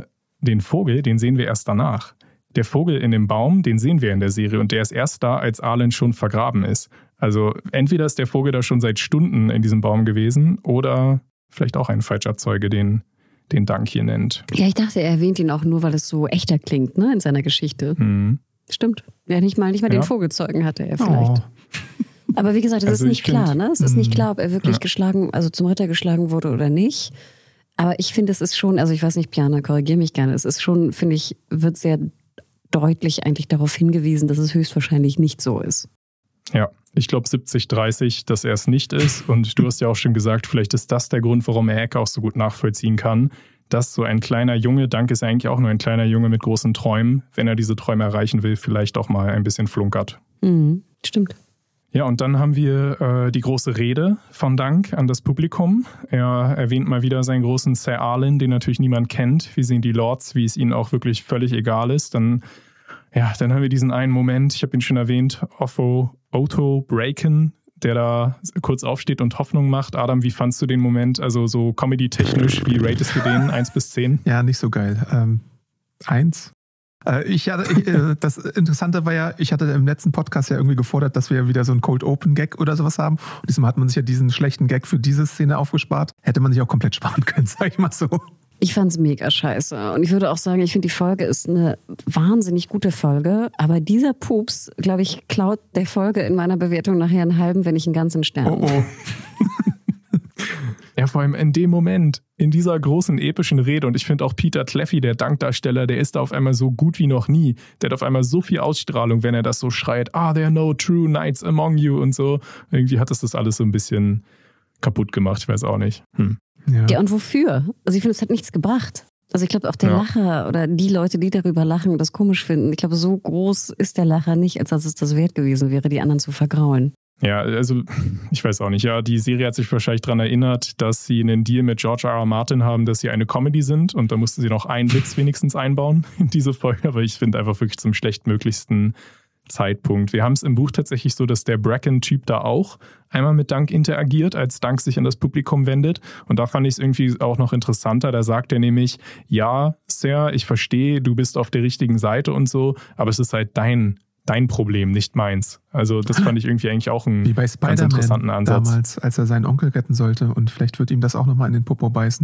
den Vogel, den sehen wir erst danach. Der Vogel in dem Baum, den sehen wir in der Serie und der ist erst da, als Arlen schon vergraben ist. Also entweder ist der Vogel da schon seit Stunden in diesem Baum gewesen oder vielleicht auch ein falscher Zeuge, den Dank hier nennt. Ja, ich dachte, er erwähnt ihn auch nur, weil es so echter klingt, ne, in seiner Geschichte. Stimmt. Ja, nicht mal den Vogelzeugen hatte er vielleicht. Oh. Aber wie gesagt, es ist nicht klar, ne? Es ist nicht klar, ob er wirklich zum Ritter geschlagen wurde oder nicht. Aber ich finde, es ist schon, also ich weiß nicht, Piana, korrigiere mich gerne, es ist schon, finde ich, wird sehr deutlich eigentlich darauf hingewiesen, dass es höchstwahrscheinlich nicht so ist. Ja, ich glaube 70-30, dass er es nicht ist. Und du hast ja auch schon gesagt, vielleicht ist das der Grund, warum er Eck auch so gut nachvollziehen kann, dass so ein kleiner Junge, Dank ist eigentlich auch nur ein kleiner Junge mit großen Träumen, wenn er diese Träume erreichen will, vielleicht auch mal ein bisschen flunkert. Stimmt. Ja, und dann haben wir die große Rede von Dank an das Publikum. Er erwähnt mal wieder seinen großen Sir Arlen, den natürlich niemand kennt. Wir sehen die Lords, wie es ihnen auch wirklich völlig egal ist. Dann haben wir diesen einen Moment, ich habe ihn schon erwähnt, Otto Braken, der da kurz aufsteht und Hoffnung macht. Adam, wie fandst du den Moment? Also so comedy-technisch, wie ratest du den? 1 bis 10? Ja, nicht so geil. 1. Das Interessante war ja, ich hatte im letzten Podcast ja irgendwie gefordert, dass wir wieder so einen Cold-Open-Gag oder sowas haben. Und diesmal hat man sich ja diesen schlechten Gag für diese Szene aufgespart. Hätte man sich auch komplett sparen können, sag ich mal so. Ich fand's mega scheiße. Und ich würde auch sagen, ich finde, die Folge ist eine wahnsinnig gute Folge. Aber dieser Pups, glaube ich, klaut der Folge in meiner Bewertung nachher einen halben, wenn nicht einen ganzen Stern. Oh. Ja, vor allem in dem Moment, in dieser großen epischen Rede, und ich finde auch Peter Cleffy, der Dankdarsteller, der ist da auf einmal so gut wie noch nie. Der hat auf einmal so viel Ausstrahlung, wenn er das so schreit, there are no true knights among you und so. Irgendwie hat das alles so ein bisschen kaputt gemacht, ich weiß auch nicht. Ja, und wofür? Also ich finde, es hat nichts gebracht. Also ich glaube auch der Lacher oder die Leute, die darüber lachen und das komisch finden, ich glaube, so groß ist der Lacher nicht, als dass es das wert gewesen wäre, die anderen zu vergraulen. Ja, also ich weiß auch nicht. Ja, die Serie hat sich wahrscheinlich daran erinnert, dass sie einen Deal mit George R.R. Martin haben, dass sie eine Comedy sind und da mussten sie noch einen Witz wenigstens einbauen in diese Folge, aber ich finde einfach wirklich zum schlechtmöglichsten Zeitpunkt. Wir haben es im Buch tatsächlich so, dass der Bracken-Typ da auch einmal mit Dank interagiert, als Dank sich an das Publikum wendet. Und da fand ich es irgendwie auch noch interessanter. Da sagt er nämlich, ja, Sir, ich verstehe, du bist auf der richtigen Seite und so, aber es ist halt dein Problem, nicht meins. Also das fand ich irgendwie eigentlich auch einen wie bei ganz interessanten Ansatz. Damals, als er seinen Onkel retten sollte und vielleicht wird ihm das auch nochmal in den Popo beißen.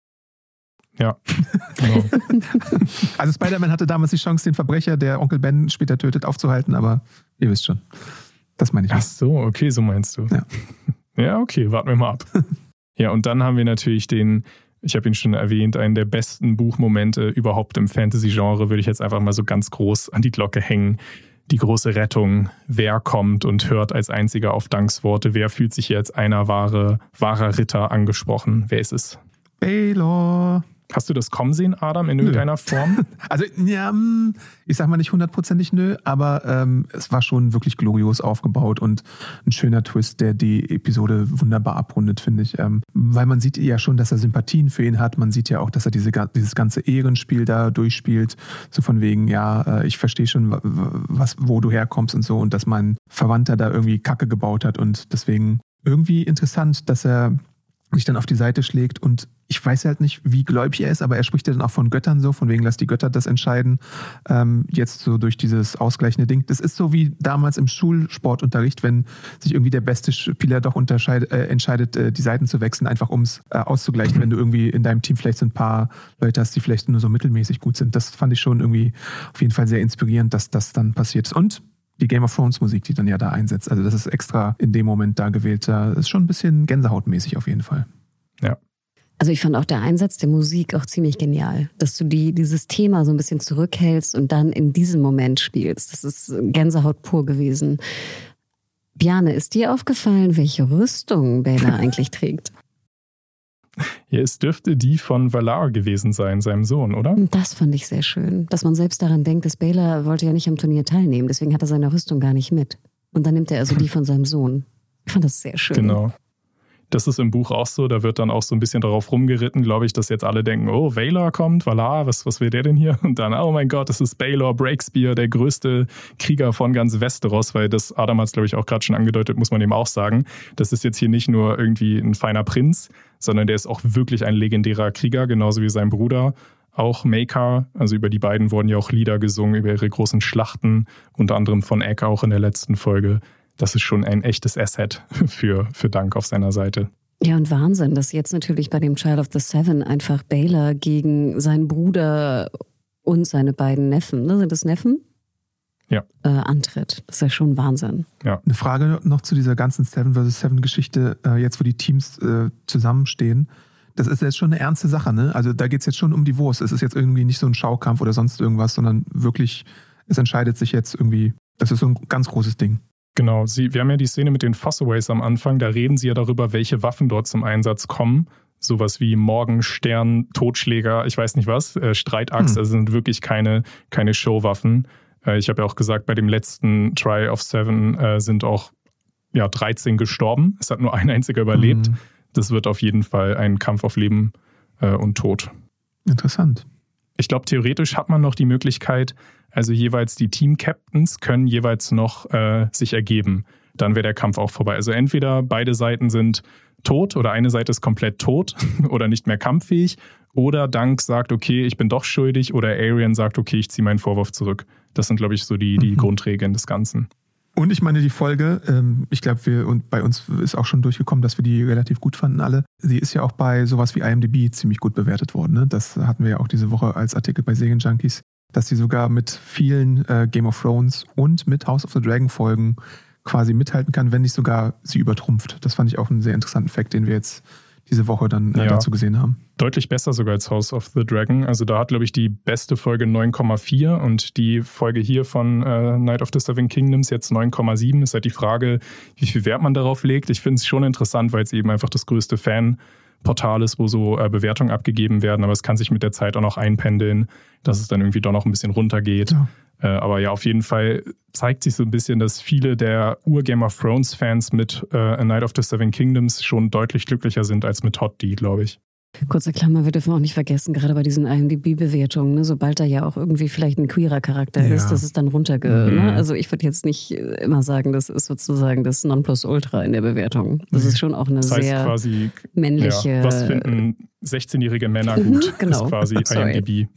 Ja, genau. Also Spider-Man hatte damals die Chance, den Verbrecher, der Onkel Ben später tötet, aufzuhalten, aber ihr wisst schon. Das meine ich nicht. Ach so, okay, so meinst du. Ja, ja, okay, warten wir mal ab. Ja, und dann haben wir natürlich ich habe ihn schon erwähnt, einen der besten Buchmomente überhaupt im Fantasy-Genre, würde ich jetzt einfach mal so ganz groß an die Glocke hängen. Die große Rettung, wer kommt und hört als einziger auf Danksworte, wer fühlt sich hier als wahrer Ritter angesprochen, wer ist es? Baylor. Hast du das kommen sehen, Adam, in irgendeiner Form? Also, ja, ich sag mal nicht 100%ig nö, aber es war schon wirklich glorios aufgebaut und ein schöner Twist, der die Episode wunderbar abrundet, finde ich. Weil man sieht ja schon, dass er Sympathien für ihn hat. Man sieht ja auch, dass er dieses ganze Ehrenspiel da durchspielt. So von wegen, ja, ich verstehe schon, wo du herkommst und so. Und dass mein Verwandter da irgendwie Kacke gebaut hat. Und deswegen irgendwie interessant, dass er sich dann auf die Seite schlägt und ich weiß halt nicht, wie gläubig er ist, aber er spricht ja dann auch von Göttern so, von wegen, lass die Götter das entscheiden, jetzt so durch dieses ausgleichende Ding. Das ist so wie damals im Schulsportunterricht, wenn sich irgendwie der beste Spieler doch entscheidet, die Seiten zu wechseln, einfach um es auszugleichen, wenn du irgendwie in deinem Team vielleicht so ein paar Leute hast, die vielleicht nur so mittelmäßig gut sind. Das fand ich schon irgendwie auf jeden Fall sehr inspirierend, dass das dann passiert ist. Und die Game of Thrones Musik, die dann ja da einsetzt. Also das ist extra in dem Moment da gewählt. Da ist schon ein bisschen gänsehautmäßig auf jeden Fall. Ja. Also ich fand auch der Einsatz der Musik auch ziemlich genial, dass du dieses Thema so ein bisschen zurückhältst und dann in diesem Moment spielst. Das ist Gänsehaut pur gewesen. Bjarne, ist dir aufgefallen, welche Rüstung Baylor eigentlich trägt? Ja, es dürfte die von Valar gewesen sein, seinem Sohn, oder? Das fand ich sehr schön, dass man selbst daran denkt, dass Baylor wollte ja nicht am Turnier teilnehmen, deswegen hat er seine Rüstung gar nicht mit. Und dann nimmt er also die von seinem Sohn. Ich fand das sehr schön. Genau. Das ist im Buch auch so, da wird dann auch so ein bisschen darauf rumgeritten, glaube ich, dass jetzt alle denken, oh, Valar kommt, Valar, was will der denn hier? Und dann, oh mein Gott, das ist Baelor Breakspear, der größte Krieger von ganz Westeros, weil das Adam hat es, glaube ich, auch gerade schon angedeutet, muss man eben auch sagen. Das ist jetzt hier nicht nur irgendwie ein feiner Prinz, sondern der ist auch wirklich ein legendärer Krieger, genauso wie sein Bruder. Auch Maekar, also über die beiden wurden ja auch Lieder gesungen, über ihre großen Schlachten, unter anderem von Egg auch in der letzten Folge. Das ist schon ein echtes Asset für Dunk auf seiner Seite. Ja, und Wahnsinn, dass jetzt natürlich bei dem Child of the Seven einfach Baylor gegen seinen Bruder und seine beiden Neffen, ne, sind das Neffen? Ja. Antritt. Das ist ja schon Wahnsinn. Ja. Eine Frage noch zu dieser ganzen Seven vs. Seven Geschichte, jetzt wo die Teams zusammenstehen. Das ist jetzt schon eine ernste Sache, ne? Also da geht es jetzt schon um die Wurst. Es ist jetzt irgendwie nicht so ein Schaukampf oder sonst irgendwas, sondern wirklich, es entscheidet sich jetzt irgendwie, das ist so ein ganz großes Ding. Genau, wir haben ja die Szene mit den Fossaways am Anfang, da reden sie ja darüber, welche Waffen dort zum Einsatz kommen. Sowas wie Morgenstern, Totschläger, ich weiß nicht was, Streitaxt, also sind wirklich keine Showwaffen. Ich habe ja auch gesagt, bei dem letzten Try of Seven sind auch 13 gestorben. Es hat nur ein einziger überlebt. Das wird auf jeden Fall ein Kampf auf Leben und Tod. Interessant. Ich glaube, theoretisch hat man noch die Möglichkeit, also jeweils die Team-Captains können jeweils noch sich ergeben. Dann wäre der Kampf auch vorbei. Also entweder beide Seiten sind tot oder eine Seite ist komplett tot oder nicht mehr kampffähig oder Dunk sagt, okay, ich bin doch schuldig oder Aerion sagt, okay, ich ziehe meinen Vorwurf zurück. Das sind, glaube ich, so die Grundregeln des Ganzen. Und ich meine, die Folge, ich glaube, und bei uns ist auch schon durchgekommen, dass wir die relativ gut fanden alle. Sie ist ja auch bei sowas wie IMDb ziemlich gut bewertet worden. Ne? Das hatten wir ja auch diese Woche als Artikel bei Serienjunkies, dass sie sogar mit vielen Game of Thrones und mit House of the Dragon Folgen quasi mithalten kann, wenn nicht sogar sie übertrumpft. Das fand ich auch einen sehr interessanten Fact, den wir jetzt diese Woche dann dazu gesehen haben. Deutlich besser sogar als House of the Dragon. Also da hat, glaube ich, die beste Folge 9,4 und die Folge hier von Night of the Seven Kingdoms jetzt 9,7. Ist halt die Frage, wie viel Wert man darauf legt. Ich finde es schon interessant, weil es eben einfach das größte Fanportal ist, wo so Bewertungen abgegeben werden. Aber es kann sich mit der Zeit auch noch einpendeln, dass es dann irgendwie doch noch ein bisschen runtergeht. Ja. Aber ja, auf jeden Fall zeigt sich so ein bisschen, dass viele der Ur-Game of Thrones-Fans mit A Night of the Seven Kingdoms schon deutlich glücklicher sind als mit Hot D, glaube ich. Kurze Klammer, wir dürfen auch nicht vergessen, gerade bei diesen IMDb-Bewertungen, ne, sobald da ja auch irgendwie vielleicht ein queerer Charakter ist, das ist dann ne? Also ich würde jetzt nicht immer sagen, das ist sozusagen das Nonplusultra in der Bewertung. Das ist schon auch eine das heißt sehr quasi, männliche... Ja, was finden 16-jährige Männer gut, genau. Ist quasi IMDb.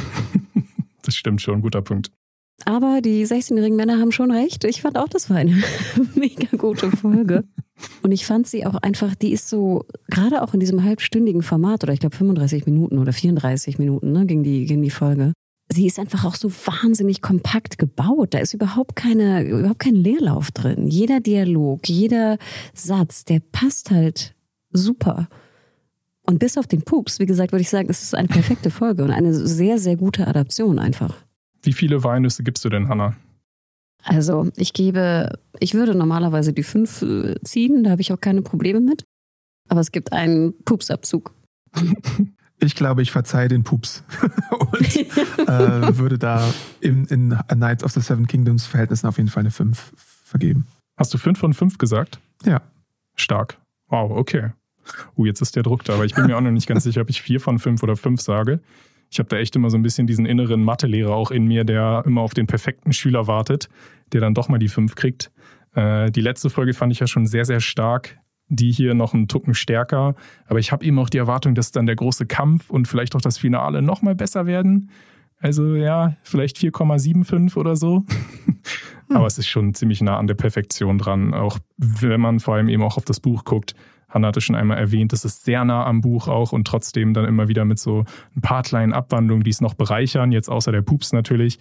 Das stimmt schon, guter Punkt. Aber die 16-jährigen Männer haben schon recht. Ich fand auch, das war eine mega gute Folge. Und ich fand sie auch einfach, die ist so, gerade auch in diesem halbstündigen Format, oder ich glaube 35 Minuten oder 34 Minuten, ne, ging die Folge. Sie ist einfach auch so wahnsinnig kompakt gebaut. Da ist überhaupt kein Leerlauf drin. Jeder Dialog, jeder Satz, der passt halt super. Und bis auf den Pups, wie gesagt, würde ich sagen, es ist eine perfekte Folge und eine sehr, sehr gute Adaption einfach. Wie viele Walnüsse gibst du denn, Hannah? Also ich würde normalerweise die 5 ziehen, da habe ich auch keine Probleme mit. Aber es gibt einen Pupsabzug. Ich glaube, ich verzeihe den Pups und würde da in A Night of the Seven Kingdoms Verhältnissen auf jeden Fall eine 5 vergeben. Hast du 5 von 5 gesagt? Ja. Stark. Wow, okay. Jetzt ist der Druck da, aber ich bin mir auch noch nicht ganz sicher, ob ich 4 von 5 oder 5 sage. Ich habe da echt immer so ein bisschen diesen inneren Mathelehrer auch in mir, der immer auf den perfekten Schüler wartet, der dann doch mal die 5 kriegt. Die letzte Folge fand ich ja schon sehr, sehr stark. Die hier noch einen Tucken stärker. Aber ich habe eben auch die Erwartung, dass dann der große Kampf und vielleicht auch das Finale noch mal besser werden. Also ja, vielleicht 4,75 oder so. Aber es ist schon ziemlich nah an der Perfektion dran. Auch wenn man vor allem eben auch auf das Buch guckt. Hannah hatte schon einmal erwähnt, das ist sehr nah am Buch auch und trotzdem dann immer wieder mit so ein paar kleinen Abwandlungen, die es noch bereichern, jetzt außer der Pups natürlich.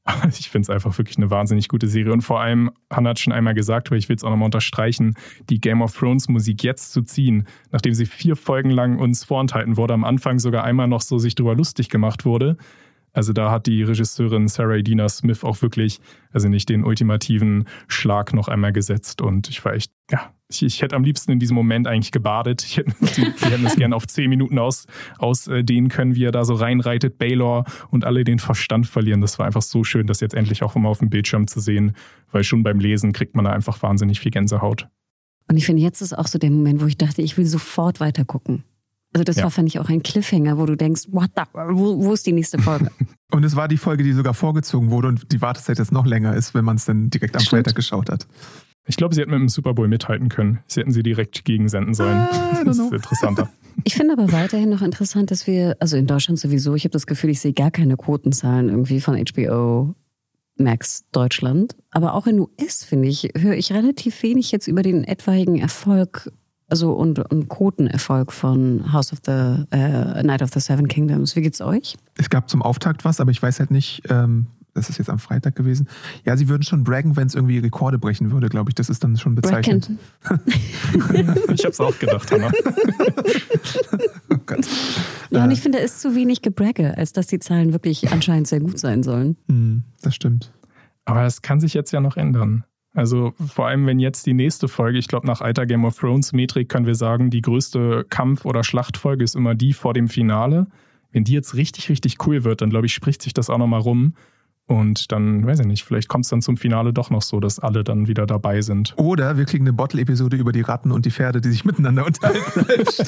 Ich finde es einfach wirklich eine wahnsinnig gute Serie. Und vor allem, Hannah hat schon einmal gesagt, aber ich will es auch nochmal unterstreichen, die Game of Thrones Musik jetzt zu ziehen, nachdem sie 4 Folgen lang uns vorenthalten wurde, am Anfang sogar einmal noch so sich drüber lustig gemacht wurde. Also da hat die Regisseurin Sarah Dina Smith auch wirklich, also nicht den ultimativen Schlag noch einmal gesetzt. Und ich war echt, ja, ich hätte am liebsten in diesem Moment eigentlich gebadet. Sie hätten es gerne auf 10 Minuten ausdehnen können, wie er da so reinreitet, Baelor, und alle den Verstand verlieren. Das war einfach so schön, das jetzt endlich auch mal auf dem Bildschirm zu sehen, weil schon beim Lesen kriegt man da einfach wahnsinnig viel Gänsehaut. Und ich finde, jetzt ist auch so der Moment, wo ich dachte, ich will sofort weiter gucken. Also das war, fand ich, auch ein Cliffhanger, wo du denkst, wo ist die nächste Folge? Und es war die Folge, die sogar vorgezogen wurde und die Wartezeit jetzt noch länger ist, wenn man es dann direkt am Freitag geschaut hat. Ich glaube, sie hätten mit dem Super Bowl mithalten können. Sie hätten sie direkt gegensenden sollen. Das ist interessanter. Ich finde aber weiterhin noch interessant, dass wir, also in Deutschland sowieso, ich habe das Gefühl, ich sehe gar keine Quotenzahlen irgendwie von HBO Max Deutschland. Aber auch in US, finde ich, höre ich relativ wenig jetzt über den etwaigen Erfolg, also und Quotenerfolg von House of the Night of the Seven Kingdoms. Wie geht's euch? Es gab zum Auftakt was, aber ich weiß halt nicht, das ist jetzt am Freitag gewesen. Ja, sie würden schon braggen, wenn es irgendwie Rekorde brechen würde, glaube ich. Das ist dann schon bezeichnet. Ich habe es auch gedacht, Hannah. Oh Gott. Ja, und ich finde, da ist zu wenig Gebragge, als dass die Zahlen wirklich anscheinend sehr gut sein sollen. Das stimmt. Aber es kann sich jetzt ja noch ändern. Also vor allem, wenn jetzt die nächste Folge, ich glaube nach alter Game of Thrones Metrik können wir sagen, die größte Kampf- oder Schlachtfolge ist immer die vor dem Finale. Wenn die jetzt richtig, richtig cool wird, dann glaube ich, spricht sich das auch nochmal rum. Und dann, weiß ich nicht, vielleicht kommt es dann zum Finale doch noch so, dass alle dann wieder dabei sind. Oder wir kriegen eine Bottle-Episode über die Ratten und die Pferde, die sich miteinander unterhalten.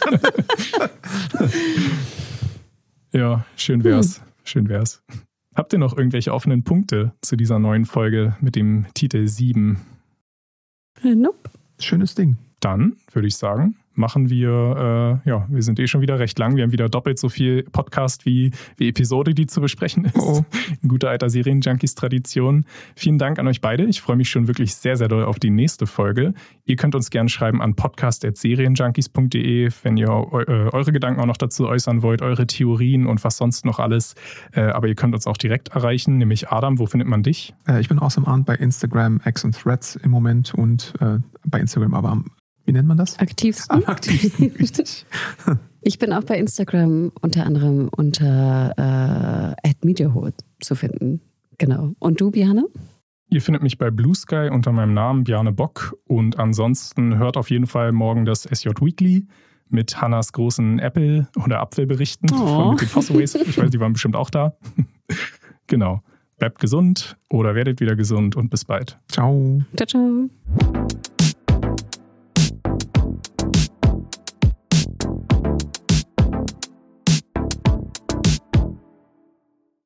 Ja, schön wär's. Schön wär's. Habt ihr noch irgendwelche offenen Punkte zu dieser neuen Folge mit dem Titel 7? Nope. Schönes Ding. Dann würde ich sagen, machen wir, wir sind schon wieder recht lang. Wir haben wieder doppelt so viel Podcast wie Episode, die zu besprechen ist. Oh. In guter alter Serienjunkies-Tradition. Vielen Dank an euch beide. Ich freue mich schon wirklich sehr, sehr doll auf die nächste Folge. Ihr könnt uns gerne schreiben an podcast@serienjunkies.de, wenn ihr eure Gedanken auch noch dazu äußern wollt, eure Theorien und was sonst noch alles. Aber ihr könnt uns auch direkt erreichen, nämlich Adam, wo findet man dich? Ich bin AwesomeArnt bei Instagram, X und Threads im Moment und bei Instagram aber wie nennt man das? Aktivsten. Am aktivsten, richtig. Ich bin auch bei Instagram unter anderem unter @mediahood zu finden. Genau. Und du, Bjarne? Ihr findet mich bei Blue Sky unter meinem Namen Bjarne Bock. Und ansonsten hört auf jeden Fall morgen das SJ Weekly mit Hannas großen Apple- oder Apfelberichten von mit den Fossaways. Ich weiß, die waren bestimmt auch da. Genau. Bleibt gesund oder werdet wieder gesund und bis bald. Ciao. Ciao, ciao.